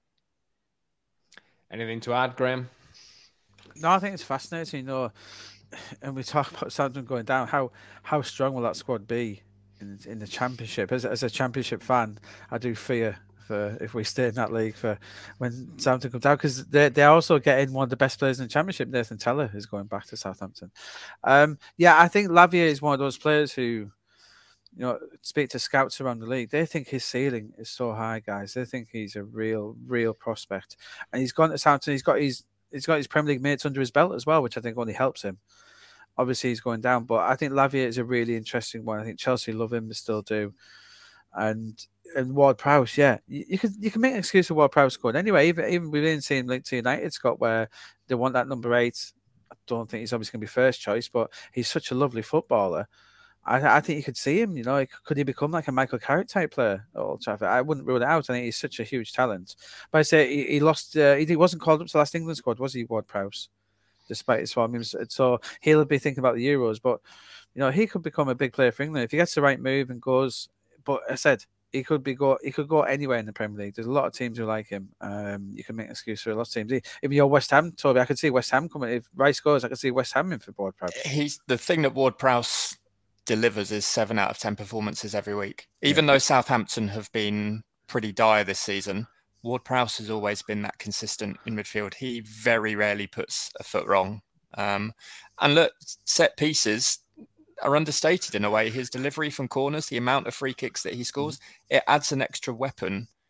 Anything to add, Graham? No, I think it's fascinating, you know, and we talk about Southampton going down. How how strong will that squad be in in the Championship? As as a Championship fan, I do fear for if we stay in that league for when Southampton come down, because they they're also getting one of the best players in the Championship. Nathan Tella is going back to Southampton. Um, yeah, I think Lavia is one of those players who, you know, speak to scouts around the league. They think his ceiling is so high, guys. They think he's a real, real prospect, and he's gone to Southampton. He's got his he's got his Premier League mates under his belt as well, which I think only helps him. Obviously, he's going down, but I think Lavia is a really interesting one. I think Chelsea love him, they still do, and and Ward-Prowse, yeah, you, you can you can make an excuse for Ward-Prowse going anyway. Even even within seeing linked to United, Scott, where they want that number eight. I don't think he's obviously going to be first choice, but he's such a lovely footballer. I, I think you could see him, you know, could he become like a Michael Carrick type player at Old Trafford? I wouldn't rule it out. I think he's such a huge talent. But I say he, he lost, uh, he wasn't called up to the last England squad, was he, Ward-Prowse? Despite his form. So he'll be thinking about the Euros, but, you know, he could become a big player for England if he gets the right move and goes. But I said, he could be go. He could go anywhere in the Premier League. There's a lot of teams who like him. Um, you can make an excuse for a lot of teams. Even your West Ham, Toby, I could see West Ham coming. If Rice goes, I could see West Ham in for Ward-Prowse. He's the thing that Ward-Prowse delivers is seven out of ten performances every week. Even yeah. though Southampton have been pretty dire this season, Ward-Prowse has always been that consistent in midfield. He very rarely puts a foot wrong. Um, and look, set pieces are understated in a way. His delivery from corners, the amount of free kicks that he scores, mm. it adds an extra weapon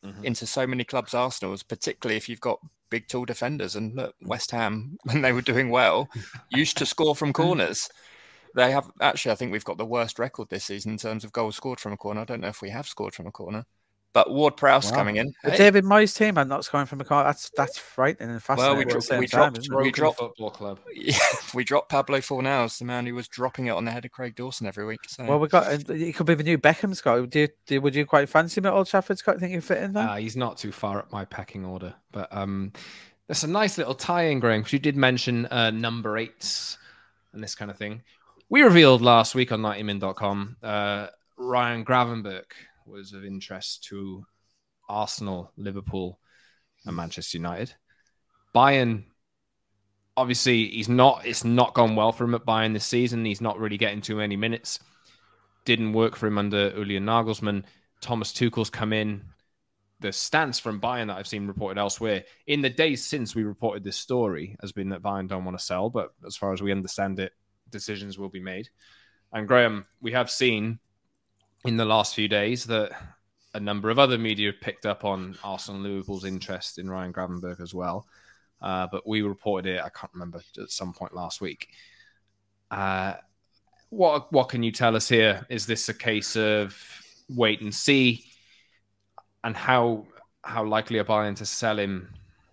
mm-hmm. into so many clubs' arsenals, particularly if you've got big, tall defenders. And look, West Ham, when they were doing well, used to score from corners. They have actually, I think we've got the worst record this season in terms of goals scored from a corner. I don't know if we have scored from a corner. But Ward-Prowse wow. coming in. Hey. David Moyes' team and not scoring from a corner. That's that's frightening and fascinating. Well, we, at the same we time, dropped, isn't it? we dropped Football Club. Yeah, we dropped Pablo Fornals, the man who was dropping it on the head of Craig Dawson every week. So. Well, we got it could be the new Beckham, Scott. Do you, do, would you quite fancy him at Old Trafford, Scott? Think you fit in there? Uh, he's not too far up my pecking order, but um, there's some nice little tie-in, Graham, because you did mention uh, number eights and this kind of thing. We revealed last week on ninety min dot com uh, Ryan Gravenberch was of interest to Arsenal, Liverpool, and Manchester United. Bayern, obviously, he's not. It's not gone well for him at Bayern this season. He's not really getting too many minutes. Didn't work for him under Julian Nagelsmann. Thomas Tuchel's come in. The stance from Bayern that I've seen reported elsewhere in the days since we reported this story has been that Bayern don't want to sell, but as far as we understand it, decisions will be made. And Graham, we have seen in the last few days that a number of other media picked up on Arsenal and Liverpool's interest in Ryan Gravenberch as well. Uh, but we reported it, I can't remember, at some point last week. Uh, what what can you tell us here? Is this a case of wait and see? And how how likely are Bayern to sell him?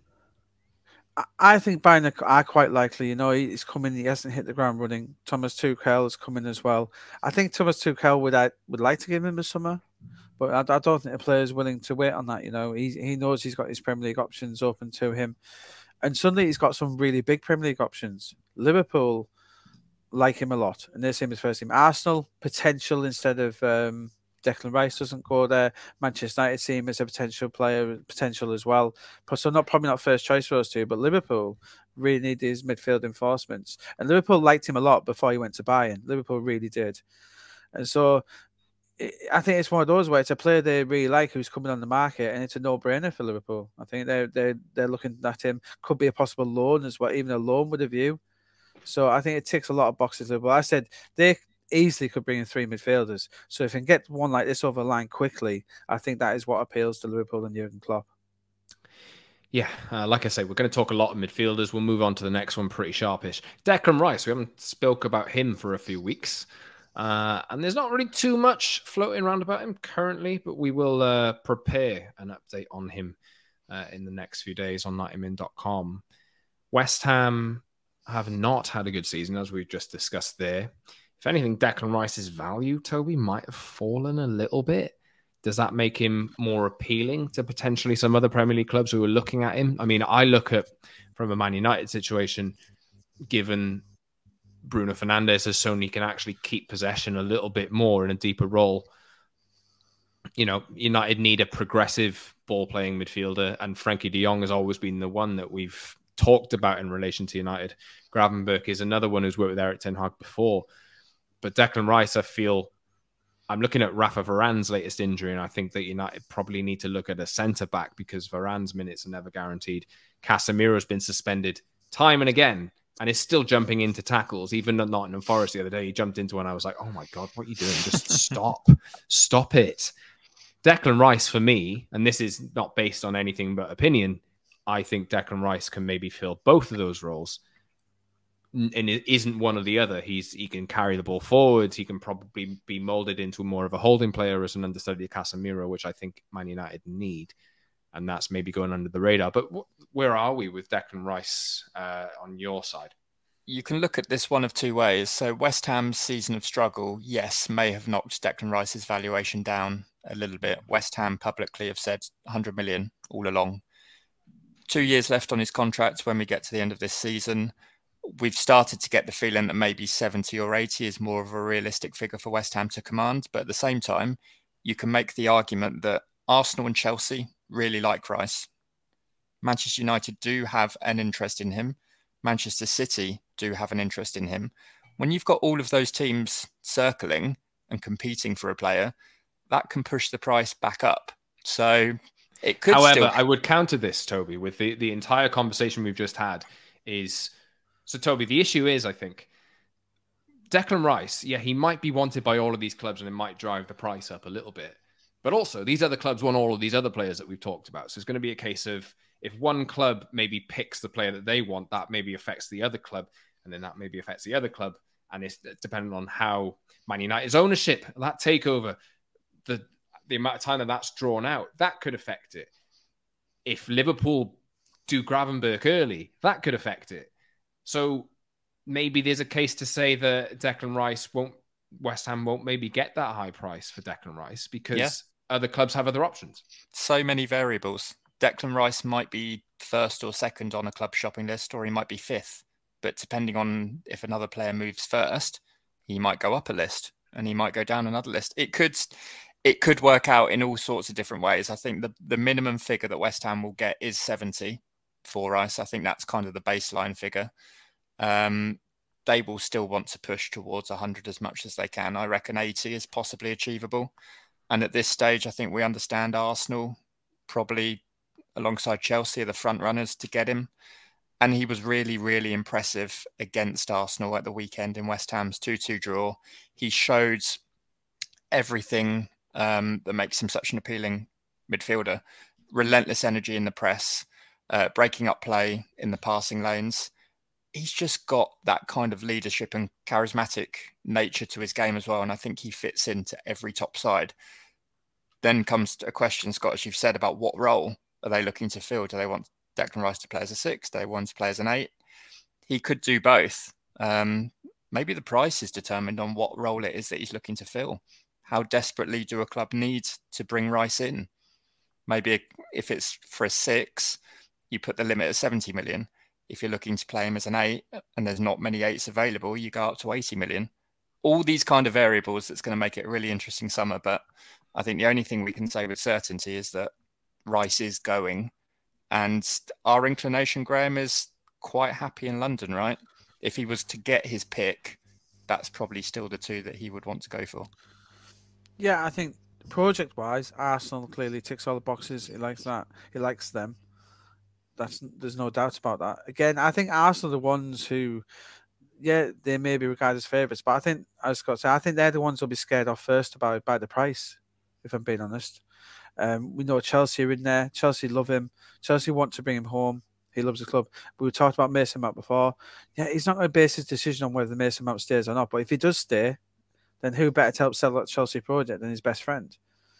I think Bayern are quite likely. You know, he's coming. He hasn't hit the ground running. Thomas Tuchel is coming as well. I think Thomas Tuchel would I, would like to give him the summer, but I, I don't think the player is willing to wait on that. You know, he he knows he's got his Premier League options open to him, and suddenly he's got some really big Premier League options. Liverpool like him a lot, and they see him as first team. Arsenal potential instead of. Um, Declan Rice doesn't go there. Manchester United see him as a potential player, potential as well. So not probably not first choice for those two, but Liverpool really need his midfield enforcements. And Liverpool liked him a lot before he went to Bayern. Liverpool really did. And so I think it's one of those where it's a player they really like who's coming on the market, and it's a no-brainer for Liverpool. I think they're, they're, they're looking at him. Could be a possible loan as well, even a loan with a view. So I think it ticks a lot of boxes. But I said they easily could bring in three midfielders. So if you can get one like this over the line quickly, I think that is what appeals to Liverpool and Jurgen Klopp. Yeah, uh, like I say, we're going to talk a lot of midfielders. We'll move on to the next one pretty sharpish. Declan Rice, we haven't spoke about him for a few weeks. Uh, and there's not really too much floating around about him currently, but we will uh, prepare an update on him uh, in the next few days on ninety min dot com. West Ham have not had a good season, as we've just discussed there. If anything, Declan Rice's value, Toby, might have fallen a little bit. Does that make him more appealing to potentially some other Premier League clubs who are looking at him? I mean, I look at, from a Man United situation, given Bruno Fernandes has shown he can actually keep possession a little bit more in a deeper role. You know, United need a progressive ball-playing midfielder, and Frankie de Jong has always been the one that we've talked about in relation to United. Gravenberch is another one who's worked with Erik ten Hag before. But Declan Rice, I feel, I'm looking at Rafa Varane's latest injury, and I think that United probably need to look at a centre-back because Varane's minutes are never guaranteed. Casemiro's been suspended time and again and is still jumping into tackles. Even at Nottingham Forest the other day, he jumped into one. I was like, oh my God, what are you doing? Just stop. Stop it. Declan Rice, for me, and this is not based on anything but opinion, I think Declan Rice can maybe fill both of those roles. And it isn't one or the other. He's he can carry the ball forwards. He can probably be molded into more of a holding player as an understudy of Casemiro, which I think Man United need. And that's maybe going under the radar. But wh- where are we with Declan Rice uh, on your side? You can look at this one of two ways. So West Ham's season of struggle, yes, may have knocked Declan Rice's valuation down a little bit. West Ham publicly have said one hundred million all along. Two years left on his contract when we get to the end of this season. We've started to get the feeling that maybe seventy or eighty is more of a realistic figure for West Ham to command. But at the same time, you can make the argument that Arsenal and Chelsea really like Rice. Manchester United do have an interest in him. Manchester City do have an interest in him. When you've got all of those teams circling and competing for a player, that can push the price back up. So it could However, still... I would counter this, Toby, with the, the entire conversation we've just had is... So, Toby, the issue is, I think, Declan Rice, yeah, he might be wanted by all of these clubs and it might drive the price up a little bit. But also, these other clubs want all of these other players that we've talked about. So it's going to be a case of if one club maybe picks the player that they want, that maybe affects the other club, and then that maybe affects the other club. And it's depending on how Man United's ownership, that takeover, the the amount of time that that's drawn out, that could affect it. If Liverpool do Gravenberch early, that could affect it. So maybe there's a case to say that Declan Rice won't, West Ham won't maybe get that high price for Declan Rice because yeah. other clubs have other options. So many variables. Declan Rice might be first or second on a club shopping list, or he might be fifth. But depending on if another player moves first, he might go up a list and he might go down another list. It could it could work out in all sorts of different ways. I think the, the minimum figure that West Ham will get is seventy for Rice. I think that's kind of the baseline figure. Um, they will still want to push towards one hundred as much as they can. I reckon eighty is possibly achievable. And at this stage, I think we understand Arsenal probably alongside Chelsea are the front runners to get him. And he was really, really impressive against Arsenal at the weekend in West Ham's two two draw. He showed everything um, that makes him such an appealing midfielder. Relentless energy in the press, uh, breaking up play in the passing lanes. He's just got that kind of leadership and charismatic nature to his game as well. And I think he fits into every top side. Then comes a question, Scott, as you've said, about what role are they looking to fill? Do they want Declan Rice to play as a six? Do they want to play as an eight? He could do both. Um, maybe the price is determined on what role it is that he's looking to fill. How desperately do a club need to bring Rice in? Maybe if it's for a six, you put the limit at seventy million. If you're looking to play him as an eight and there's not many eights available, you go up to eighty million. All these kind of variables that's going to make it a really interesting summer. But I think the only thing we can say with certainty is that Rice is going. And our inclination, Graham, is quite happy in London, right? If he was to get his pick, that's probably still the two that he would want to go for. Yeah, I think project-wise, Arsenal clearly ticks all the boxes. He likes that. He likes them. That's there's no doubt about that. Again, I think Arsenal are the ones who, yeah, they may be regarded as favourites, but I think, as Scott said, I think they're the ones who'll be scared off first about by the price, if I'm being honest. Um, we know Chelsea are in there. Chelsea love him. Chelsea want to bring him home. He loves the club. We talked about Mason Mount before. Yeah, he's not going to base his decision on whether Mason Mount stays or not, but if he does stay, then who better to help sell that Chelsea project than his best friend?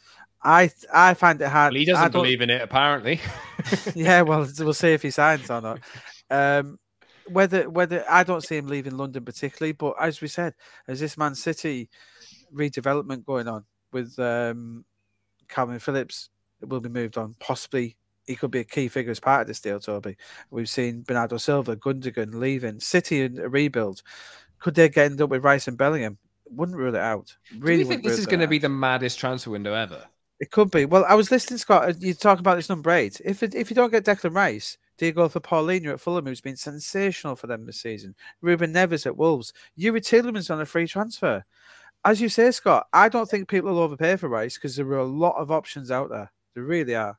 I I find it hard. Well, he doesn't believe in it, apparently. Yeah, well, we'll see if he signs or not. Um, whether whether I don't see him leaving London particularly, but as we said, there's this Man City redevelopment going on with um, Calvin Phillips. It will be moved on. Possibly he could be a key figure as part of this deal, Toby. We've seen Bernardo Silva, Gundogan leaving. City in a rebuild. Could they get end up with Rice and Bellingham? Wouldn't rule it out. Really, do you think this is going to be the maddest transfer window ever? It could be. Well, I was listening, Scott. You talk about this number eight. If it, if you don't get Declan Rice, do you go for Paulinho at Fulham, who's been sensational for them this season? Ruben Neves at Wolves. Yuri Tielemans on a free transfer. As you say, Scott, I don't think people will overpay for Rice because there are a lot of options out there. There really are.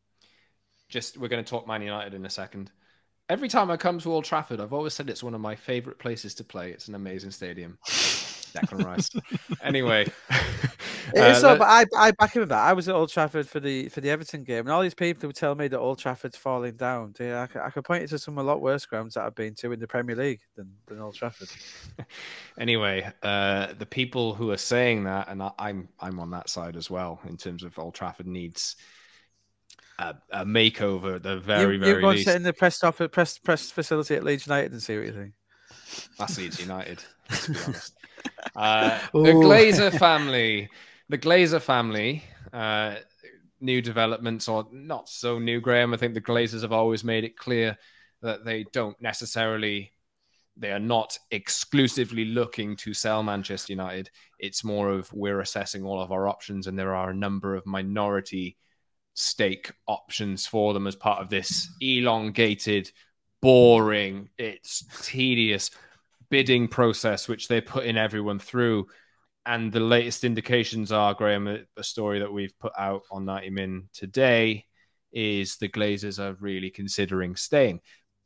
Just we're going to talk Man United in a second. Every time I come to Old Trafford, I've always said it's one of my favourite places to play. It's an amazing stadium. Declan Rice. Anyway. Uh, so, but I, I back him with that. I was at Old Trafford for the for the Everton game, and all these people would tell me that Old Trafford's falling down. Yeah, I, could, I could point you to some a lot worse grounds that I've been to in the Premier League than, than Old Trafford. Anyway, uh, the people who are saying that, and I, I'm I'm on that side as well in terms of Old Trafford needs a, a makeover at the very you, very you go least. and sit in the press office, press press facility at Leeds United and see what you think. That's Leeds United. Let's be honest. Uh, the Glazer family. The Glazer family, uh, new developments or not so new, Graham. I think the Glazers have always made it clear that they don't necessarily, they are not exclusively looking to sell Manchester United. It's more of we're assessing all of our options, and there are a number of minority stake options for them as part of this elongated, boring, it's tedious bidding process, which they're putting everyone through. And the latest indications are, Graham, a story that we've put out on ninety min today is the Glazers are really considering staying.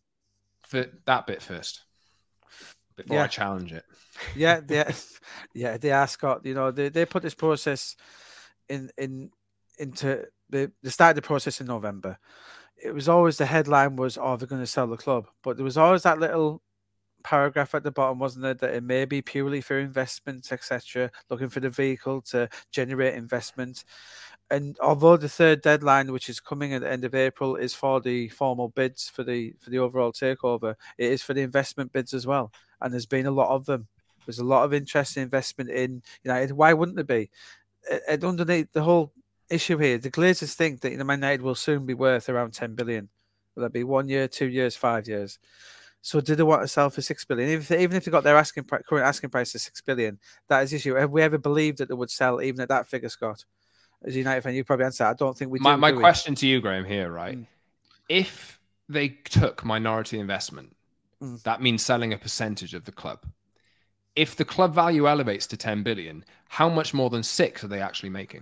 For that bit first, before yeah. I challenge it. Yeah, yeah, yeah. They are, Scott. You know, they, they put this process in in into the they started the process in November. It was always the headline was, "Oh, they're going to sell the club," but there was always that little paragraph at the bottom, wasn't there, that it may be purely for investment, et cetera, looking for the vehicle to generate investment. And although the third deadline, which is coming at the end of April, is for the formal bids for the for the overall takeover, it is for the investment bids as well. And there's been a lot of them. There's a lot of interest in investment in United. Why wouldn't there be? And underneath the whole issue here, the Glazers think that Man United will soon be worth around ten billion. Will that be one year, two years, five years? So do they want to sell for six billion? Even if they, even if they got their asking current asking price of six billion, that is the issue. Have we ever believed that they would sell even at that figure, Scott? As a United fan, you probably answer. I don't think we do. My, my do question to you, Graham, here, right? Mm. If they took minority investment, mm. that means selling a percentage of the club. If the club value elevates to ten billion, how much more than six are they actually making?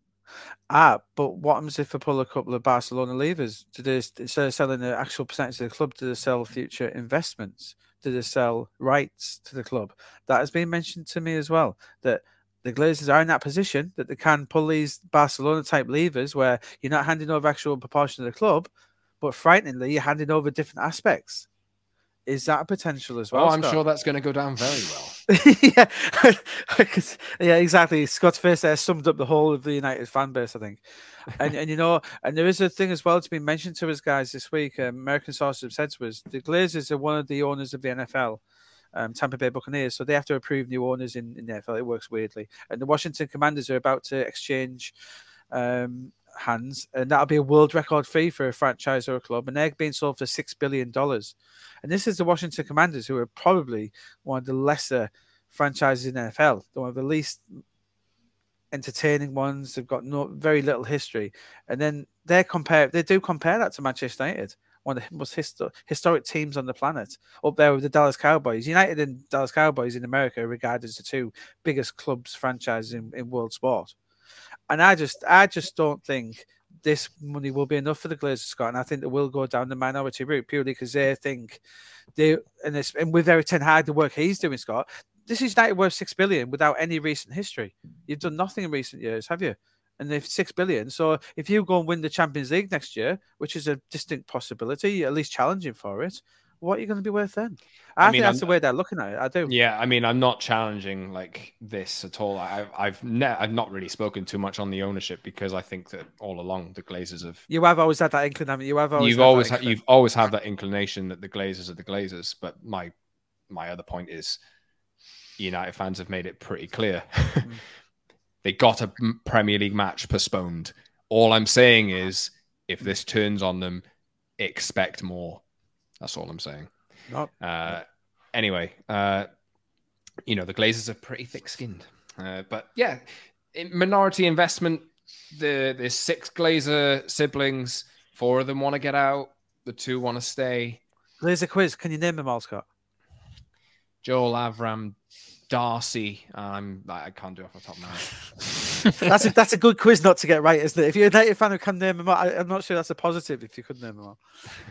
Ah, but what happens if they pull a couple of Barcelona levers? Do they, instead of selling the actual percentage of the club, do they sell future investments? Do they sell rights to the club? That has been mentioned to me as well, that the Glazers are in that position that they can pull these Barcelona-type levers where you're not handing over actual proportion of the club, but frighteningly, you're handing over different aspects. Is that a potential as well? Oh, I'm Scott? sure that's going to go down very well. yeah, yeah, exactly. Scott's face there summed up the whole of the United fan base, I think. And and you know, and there is a thing as well to be mentioned to us guys this week. Um, American sources have said to us the Glazers are one of the owners of the N F L, um, Tampa Bay Buccaneers, so they have to approve new owners in, in the N F L. It works weirdly, and the Washington Commanders are about to exchange um, hands, and that'll be a world record fee for a franchise or a club, and they're being sold for six billion dollars. And this is the Washington Commanders, who are probably one of the lesser franchises in the N F L. They're one of the least entertaining ones. They've got no very little history, and then they compare. They do compare that to Manchester United, one of the most histo- historic teams on the planet, up there with the Dallas Cowboys. United and Dallas Cowboys in America are regarded as the two biggest clubs, franchises in, in world sport. And I just, I just don't think this money will be enough for the Glazers, Scott. And I think they will go down the minority route purely because they think they, and, it's, and with Erik ten Hag, the work he's doing, Scott, this is United worth six billion without any recent history. You've done nothing in recent years, have you? And if six billion, so if you go and win the Champions League next year, which is a distinct possibility, at least challenging for it, what are you going to be worth then? I, I mean, think that's I'm, the way they're looking at it. I do. Yeah, I mean, I'm not challenging like this at all. I, I've ne- I've not really spoken too much on the ownership because I think that all along the Glazers have. You have always had that inclination. You have always. You've had always that ha- you've always had that inclination that the Glazers are the Glazers. But my my other point is, United fans have made it pretty clear. Mm. They got a Premier League match postponed. All I'm saying is, if this turns on them, expect more. That's all I'm saying. Nope. Uh, anyway, uh, you know, the Glazers are pretty thick-skinned. Uh, but yeah, in minority investment, the, there's six Glazer siblings. Four of them want to get out. The two want to stay. Glazer quiz. Can you name them all, Scott? Joel, Avram, Darcy. Um, I can't do it off the top of my head. that's, a, that's a good quiz not to get right, isn't it? If you're a United fan who can name them all, I, I'm not sure that's a positive if you could name them all.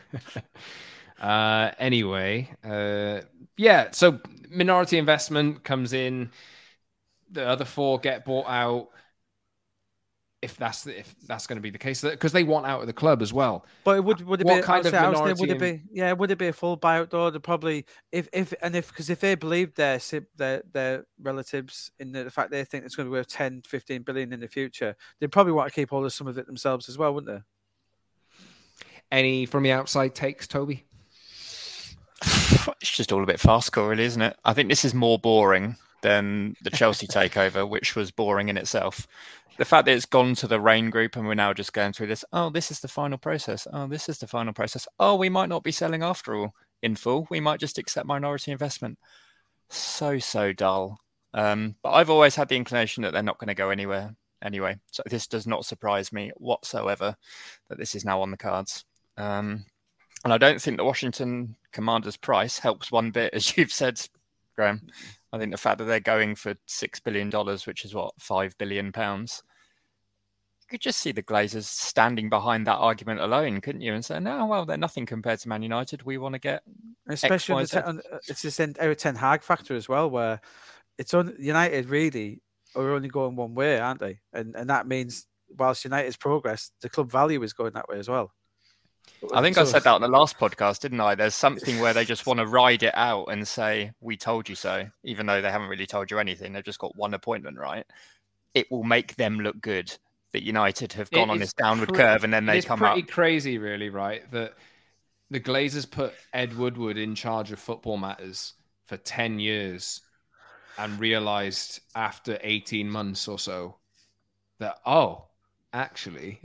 Uh, anyway, uh, yeah, so minority investment comes in. The other four get bought out. If that's the, if that's going to be the case, because they want out of the club as well. But it would would it what be kind of minority? Would it be yeah? Would it be a full buyout though? They probably if if and if because if they believe their their their relatives in the, the fact they think it's going to be worth ten, fifteen billion in the future, they'd probably want to keep hold of some of it themselves as well, wouldn't they? Any from the outside takes, Toby? It's just all a bit farcical, really, isn't it? I think this is more boring than the Chelsea takeover, which was boring in itself. The fact that it's gone to the Rain Group and we're now just going through this, oh, this is the final process. Oh, this is the final process. Oh, we might not be selling after all in full. We might just accept minority investment. So, so dull. Um, but I've always had the inclination that they're not going to go anywhere anyway. So this does not surprise me whatsoever that this is now on the cards. Um, and I don't think the Washington Commanders price helps one bit, as you've said, Graham. I think the fact that they're going for six billion dollars, which is what, five billion pounds, you could just see the Glazers standing behind that argument alone, couldn't you? And say, no, well, they're nothing compared to Man United. We want to get especially X, on the, it's this Erik ten Hag factor as well, where it's on United really are only going one way, aren't they? And and that means whilst United's progress, the club value is going that way as well. I think so, I said that on the last podcast, didn't I? There's something where they just want to ride it out and say, we told you so, even though they haven't really told you anything. They've just got one appointment, right? It will make them look good that United have gone it on this downward pre- curve and then they it's come pretty up. crazy, really, right? That the Glazers put Ed Woodward in charge of football matters for ten years and realized after eighteen months or so that, oh, actually,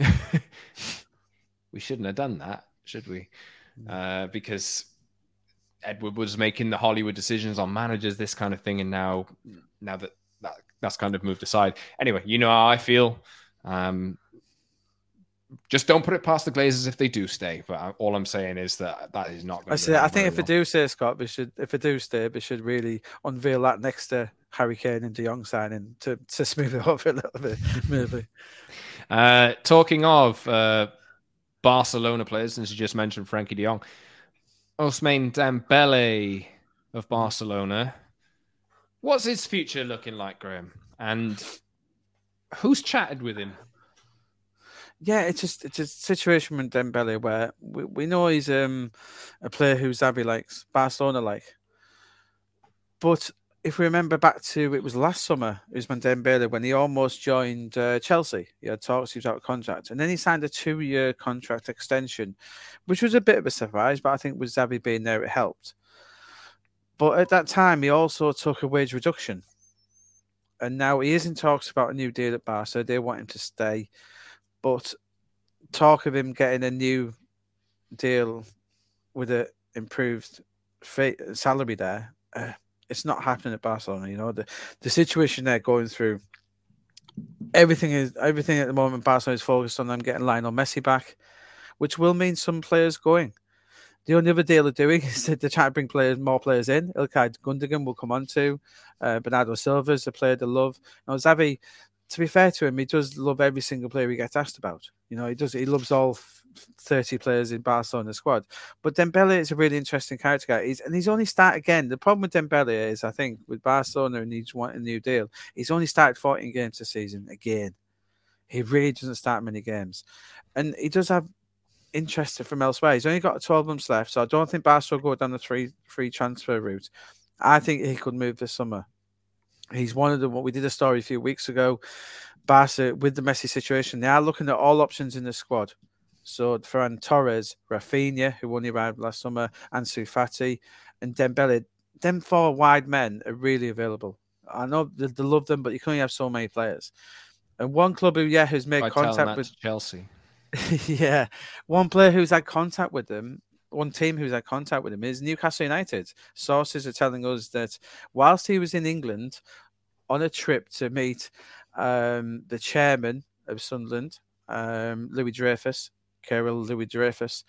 we shouldn't have done that, should we? Uh, because Edward was making the Hollywood decisions on managers, this kind of thing, and now, now that, that that's kind of moved aside. Anyway, you know how I feel. Um, just don't put it past the Glazers if they do stay. But all I'm saying is that that is not going I to. say, I think if they do stay, Scott, we should. If they do stay, we should really unveil that next to Harry Kane and De Jong signing to to smooth it over a little bit, maybe. uh, talking of uh, Barcelona players, since you just mentioned Frankie De Jong, Ousmane Dembele of Barcelona. What's his future looking like, Graham? And who's chatted with him? Yeah, it's just it's a situation with Dembele where we, we know he's um a player who Xavi likes, Barcelona like. But if we remember back to, it was last summer, Ousmane Dembele, when he almost joined uh, Chelsea. He had talks, he was out of contract. And then he signed a two-year contract extension, which was a bit of a surprise, but I think with Xavi being there, it helped. But at that time, he also took a wage reduction. And now he is in talks about a new deal at Barca. They want him to stay. But talk of him getting a new deal with an improved salary there, uh, it's not happening at Barcelona. You know, the, the situation they're going through, everything is everything at the moment. Barcelona is focused on them getting Lionel Messi back, which will mean some players going. The only other deal they're doing is that they're trying to bring players, more players in. Ilkay Gundogan will come on to. Uh, Bernardo Silva's a player they love. Now, Xavi, to be fair to him, he does love every single player he gets asked about. You know, he does. He loves all thirty players in Barcelona squad. But Dembele is a really interesting character guy. He's, and he's only started again. The problem with Dembele is, I think, with Barcelona and he's wanting a new deal, he's only started fourteen games this season again. He really doesn't start many games. And he does have interest from elsewhere. He's only got twelve months left, so I don't think Barca will go down the free free transfer route. I think he could move this summer. He's one of the, what we did a story a few weeks ago, Barca with the Messi situation. They are looking at all options in the squad. So Ferran Torres, Rafinha, who only arrived last summer, Ansu Fati, and Dembele. Them four wide men are really available. I know they, they love them, but you can only have so many players. And one club who, yeah, who's made By contact with Chelsea. yeah, one player who's had contact with them, one team who's had contact with him is Newcastle United. Sources are telling us that whilst he was in England on a trip to meet um, the chairman of Sunderland, um, Louis Dreyfus, Carol Louis Dreyfus,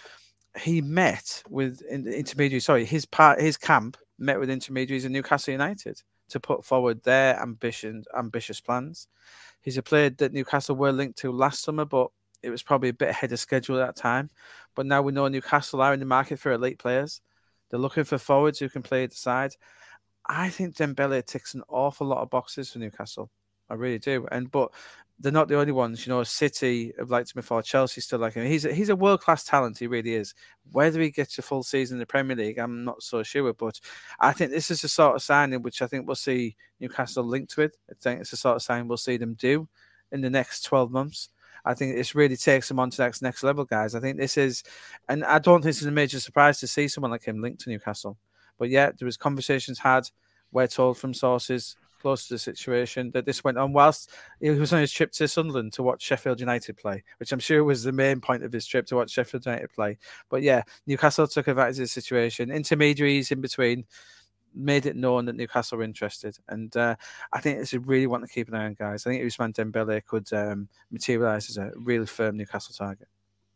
he met with in, intermediaries. Sorry, his part, his camp met with intermediaries in Newcastle United to put forward their ambition, ambitious plans. He's a player that Newcastle were linked to last summer, but it was probably a bit ahead of schedule at that time. But now we know Newcastle are in the market for elite players. They're looking for forwards who can play at the side. I think Dembele ticks an awful lot of boxes for Newcastle. I really do. And but they're not the only ones. You know, City have liked him before. Chelsea still like him. He's a, he's a world-class talent. He really is. Whether he gets a full season in the Premier League, I'm not so sure. But I think this is the sort of signing which I think we'll see Newcastle linked with. I think it's the sort of signing we'll see them do in the next twelve months. I think this really takes them on to that next level, guys. I think this is, and I don't think this is a major surprise to see someone like him linked to Newcastle. But yeah, there was conversations had, we're told from sources close to the situation, that this went on whilst he was on his trip to Sunderland to watch Sheffield United play, which I'm sure was the main point of his trip, to watch Sheffield United play. But yeah, Newcastle took advantage of the situation. Intermediaries in between made it known that Newcastle were interested. And uh, I think it's a really want to keep an eye on, guys. I think Ousmane Dembele could um, materialise as a really firm Newcastle target.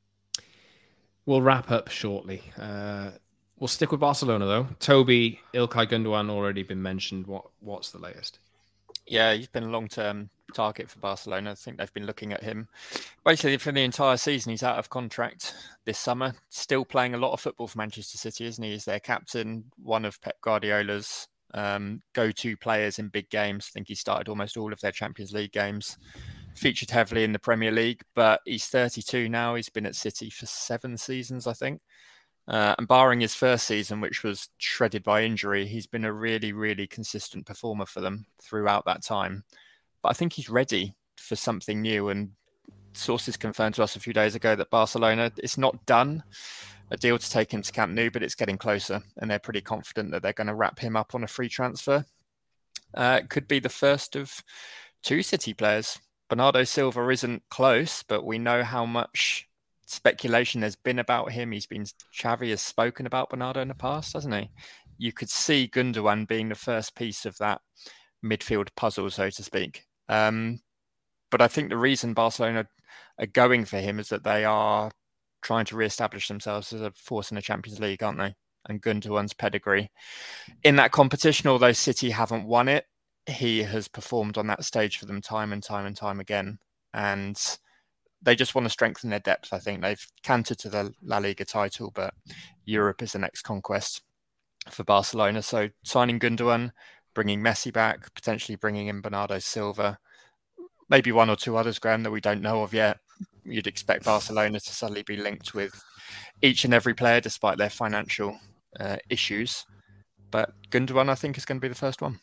We'll wrap up shortly. Uh, we'll stick with Barcelona, though. Toby, Ilkay Gundogan already been mentioned. What What's the latest? Yeah, he's been a long-term target for Barcelona. I think they've been looking at him. Basically, for the entire season, he's out of contract this summer. Still playing a lot of football for Manchester City, isn't he? He's their captain, one of Pep Guardiola's um, go-to players in big games. I think he started almost all of their Champions League games. featured heavily in the Premier League, but he's thirty-two now. He's been at City for seven seasons, I think. Uh, and barring his first season, which was shredded by injury, he's been a really, really consistent performer for them throughout that time. But I think he's ready for something new. And sources confirmed to us a few days ago that Barcelona, it's not done, a deal to take him to Camp Nou, but it's getting closer. And they're pretty confident that they're going to wrap him up on a free transfer. Uh, it could be the first of two City players. Bernardo Silva isn't close, but we know how much speculation there's been about him. He's been, Xavi has spoken about Bernardo in the past, hasn't he? You could see Gundogan being the first piece of that midfield puzzle, so to speak. Um, but I think the reason Barcelona are going for him is that they are trying to re-establish themselves as a force in the Champions League, aren't they? And Gundogan's pedigree in that competition, although City haven't won it, he has performed on that stage for them time and time and time again. And they just want to strengthen their depth. I think they've cantered to the La Liga title, but Europe is the next conquest for Barcelona. So signing Gundogan, bringing Messi back, potentially bringing in Bernardo Silva, maybe one or two others, Graham, that we don't know of yet. You'd expect Barcelona to suddenly be linked with each and every player, despite their financial uh, issues. But Gundogan, I think, is going to be the first one.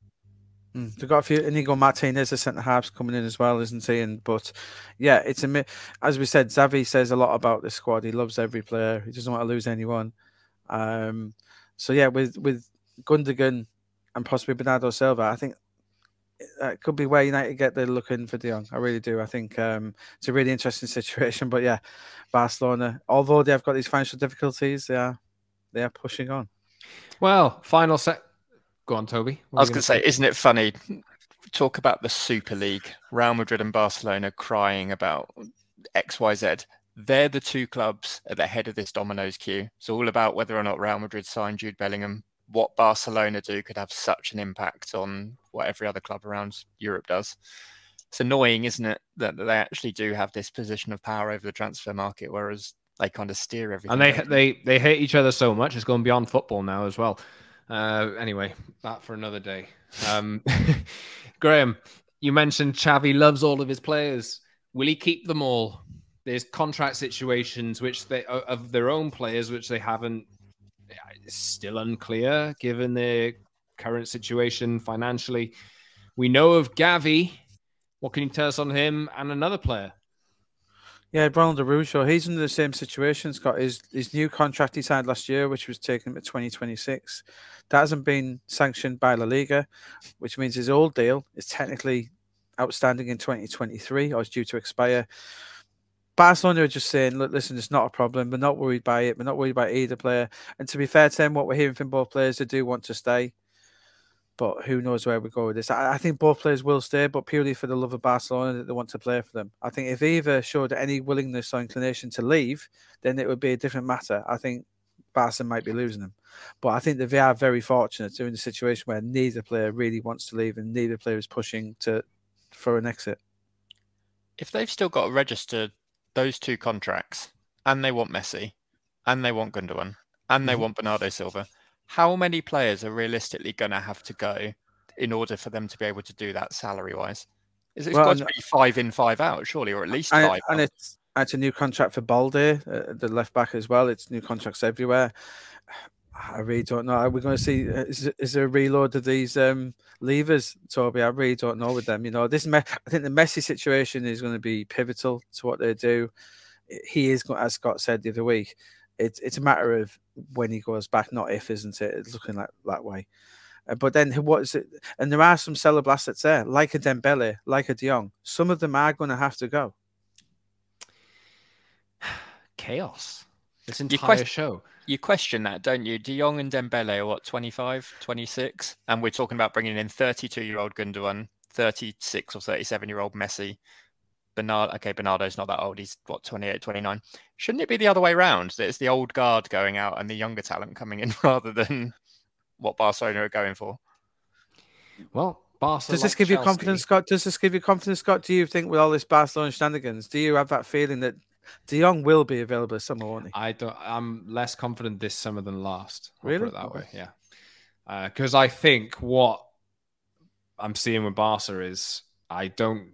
Mm, they've got a few. Inigo Martinez, the centre halves, coming in as well, isn't he? And but yeah, it's a as we said, Xavi says a lot about this squad. He loves every player. He doesn't want to lose anyone. Um, so yeah, with with Gundogan and possibly Bernardo Silva, I think that could be where United get their look in for De Jong. I really do. I think um, it's a really interesting situation. But yeah, Barcelona, although they have got these financial difficulties, they are they are pushing on. Well, final set. Go on, Toby. I was going to say, say, isn't it funny? Talk about the Super League, Real Madrid and Barcelona crying about X Y Z. They're the two clubs at the head of this dominoes queue. It's all about whether or not Real Madrid sign Jude Bellingham. What Barcelona do could have such an impact on what every other club around Europe does. It's annoying, isn't it, that they actually do have this position of power over the transfer market, whereas they kind of steer everything. And they they they hate each other so much, it's going beyond football now as well. Uh, anyway, that for another day. Um, Graham, you mentioned Xavi loves all of his players. Will he keep them all? There's contract situations which they of their own players which they haven't. It's still unclear given their current situation financially. We know of Gavi. What can you tell us on him and another player? Yeah, Ronald Araujo, he's in the same situation. He's got his, his new contract he signed last year, which was taken him to twenty twenty-six. That hasn't been sanctioned by La Liga, which means his old deal is technically outstanding in twenty twenty-three or is due to expire. Barcelona are just saying, look, listen, it's not a problem. We're not worried by it. We're not worried about either player. And to be fair to them, what we're hearing from both players, they do want to stay. But who knows where we go with this. I, I think both players will stay, but purely for the love of Barcelona that they want to play for them. I think if either showed any willingness or inclination to leave, then it would be a different matter. I think Barca might be losing them. But I think that they are very fortunate to be in a situation where neither player really wants to leave and neither player is pushing to for an exit. If they've still got to register those two contracts and they want Messi and they want Gundogan and they mm-hmm. want Bernardo Silva, how many players are realistically going to have to go in order for them to be able to do that salary-wise? Is it well, got to be five in, five out, surely, or at least and, five? And it's, it's a new contract for Balde, uh, the left-back as well. It's new contracts everywhere. I really don't know. Are we going to see, is, is there a reload of these um, levers, Toby? I really don't know with them. You know, this. I think the Messi situation is going to be pivotal to what they do. He is, as Scott said the other week, It's it's a matter of when he goes back, not if, isn't it? It's looking like that way. Uh, but then what is it? And there are some sellable assets there, like a Dembele, like a De Jong. Some of them are going to have to go. Chaos. This entire you question, show. You question that, don't you? De Jong and Dembele are what, twenty-five, twenty-six? And we're talking about bringing in thirty-two-year-old Gundogan, thirty-six or thirty-seven-year-old Messi. Bernard, okay, Bernardo's not that old. He's, what, twenty-eight, twenty-nine? Shouldn't it be the other way around? That it's the old guard going out and the younger talent coming in rather than what Barcelona are going for? Well, Barcelona. Does this like give Chelsea. you confidence, Scott? Does this give you confidence, Scott? Do you think with all this Barcelona shenanigans, do you have that feeling that De Jong will be available this summer, won't he? I don't, I'm less confident this summer than last. I'll really? Put it that okay. way, yeah. Because uh, I think what I'm seeing with Barca is I don't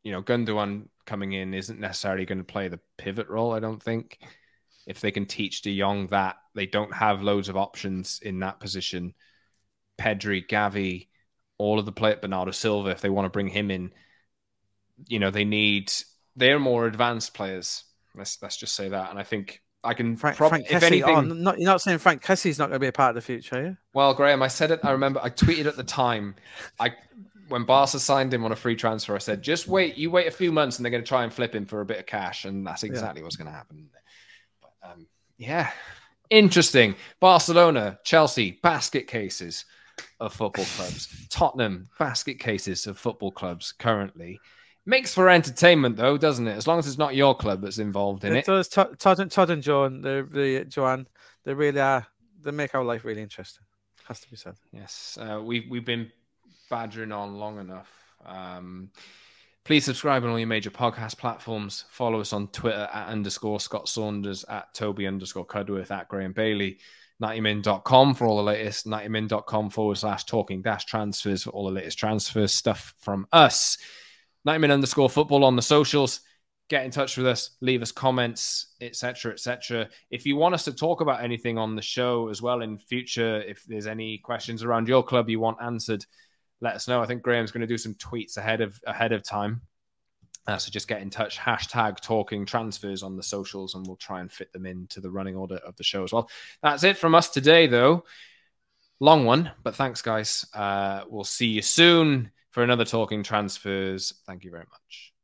you know, Gundogan coming in isn't necessarily going to play the pivot role, I don't think. If they can teach De Jong that, they don't have loads of options in that position. Pedri, Gavi, all of the play Bernardo Silva, if they want to bring him in, you know, they need, they're more advanced players. Let's let's just say that. And I think I can, Frank, prob- Frank if Kessie, anything, oh, not, you're not saying Frank Kessie's not going to be a part of the future, are you? Well, Graham, I said it. I remember I tweeted at the time. I when Barca signed him on a free transfer, I said, "Just wait. You wait a few months, and they're going to try and flip him for a bit of cash." And that's exactly yeah. what's going to happen. But, um, yeah, interesting. Barcelona, Chelsea, basket cases of football clubs. Tottenham, basket cases of football clubs. Currently, makes for entertainment, though, doesn't it? As long as it's not your club that's involved in it. It does. Todd, Todd, Todd and Joan, the the Joanne, they really are. They make our life really interesting. Has to be said. Yes, uh, we've we've been badgering on long enough. Um, please subscribe on all your major podcast platforms. Follow us on Twitter at underscore Scott Saunders, at Toby underscore Cudworth, at Graham Bailey, ninety min dot com for all the latest, ninety min dot com forward slash talking dash transfers for all the latest transfer stuff from us. ninety min underscore football on the socials. Get in touch with us, leave us comments, et cetera, et cetera. If you want us to talk about anything on the show as well in future, if there's any questions around your club you want answered, let us know. I think Graham's going to do some tweets ahead of ahead of time. Uh, so just get in touch, hashtag talking transfers on the socials, and we'll try and fit them into the running order of the show as well. That's it from us today, though. Long one, but thanks, guys. Uh, we'll see you soon for another Talking Transfers. Thank you very much.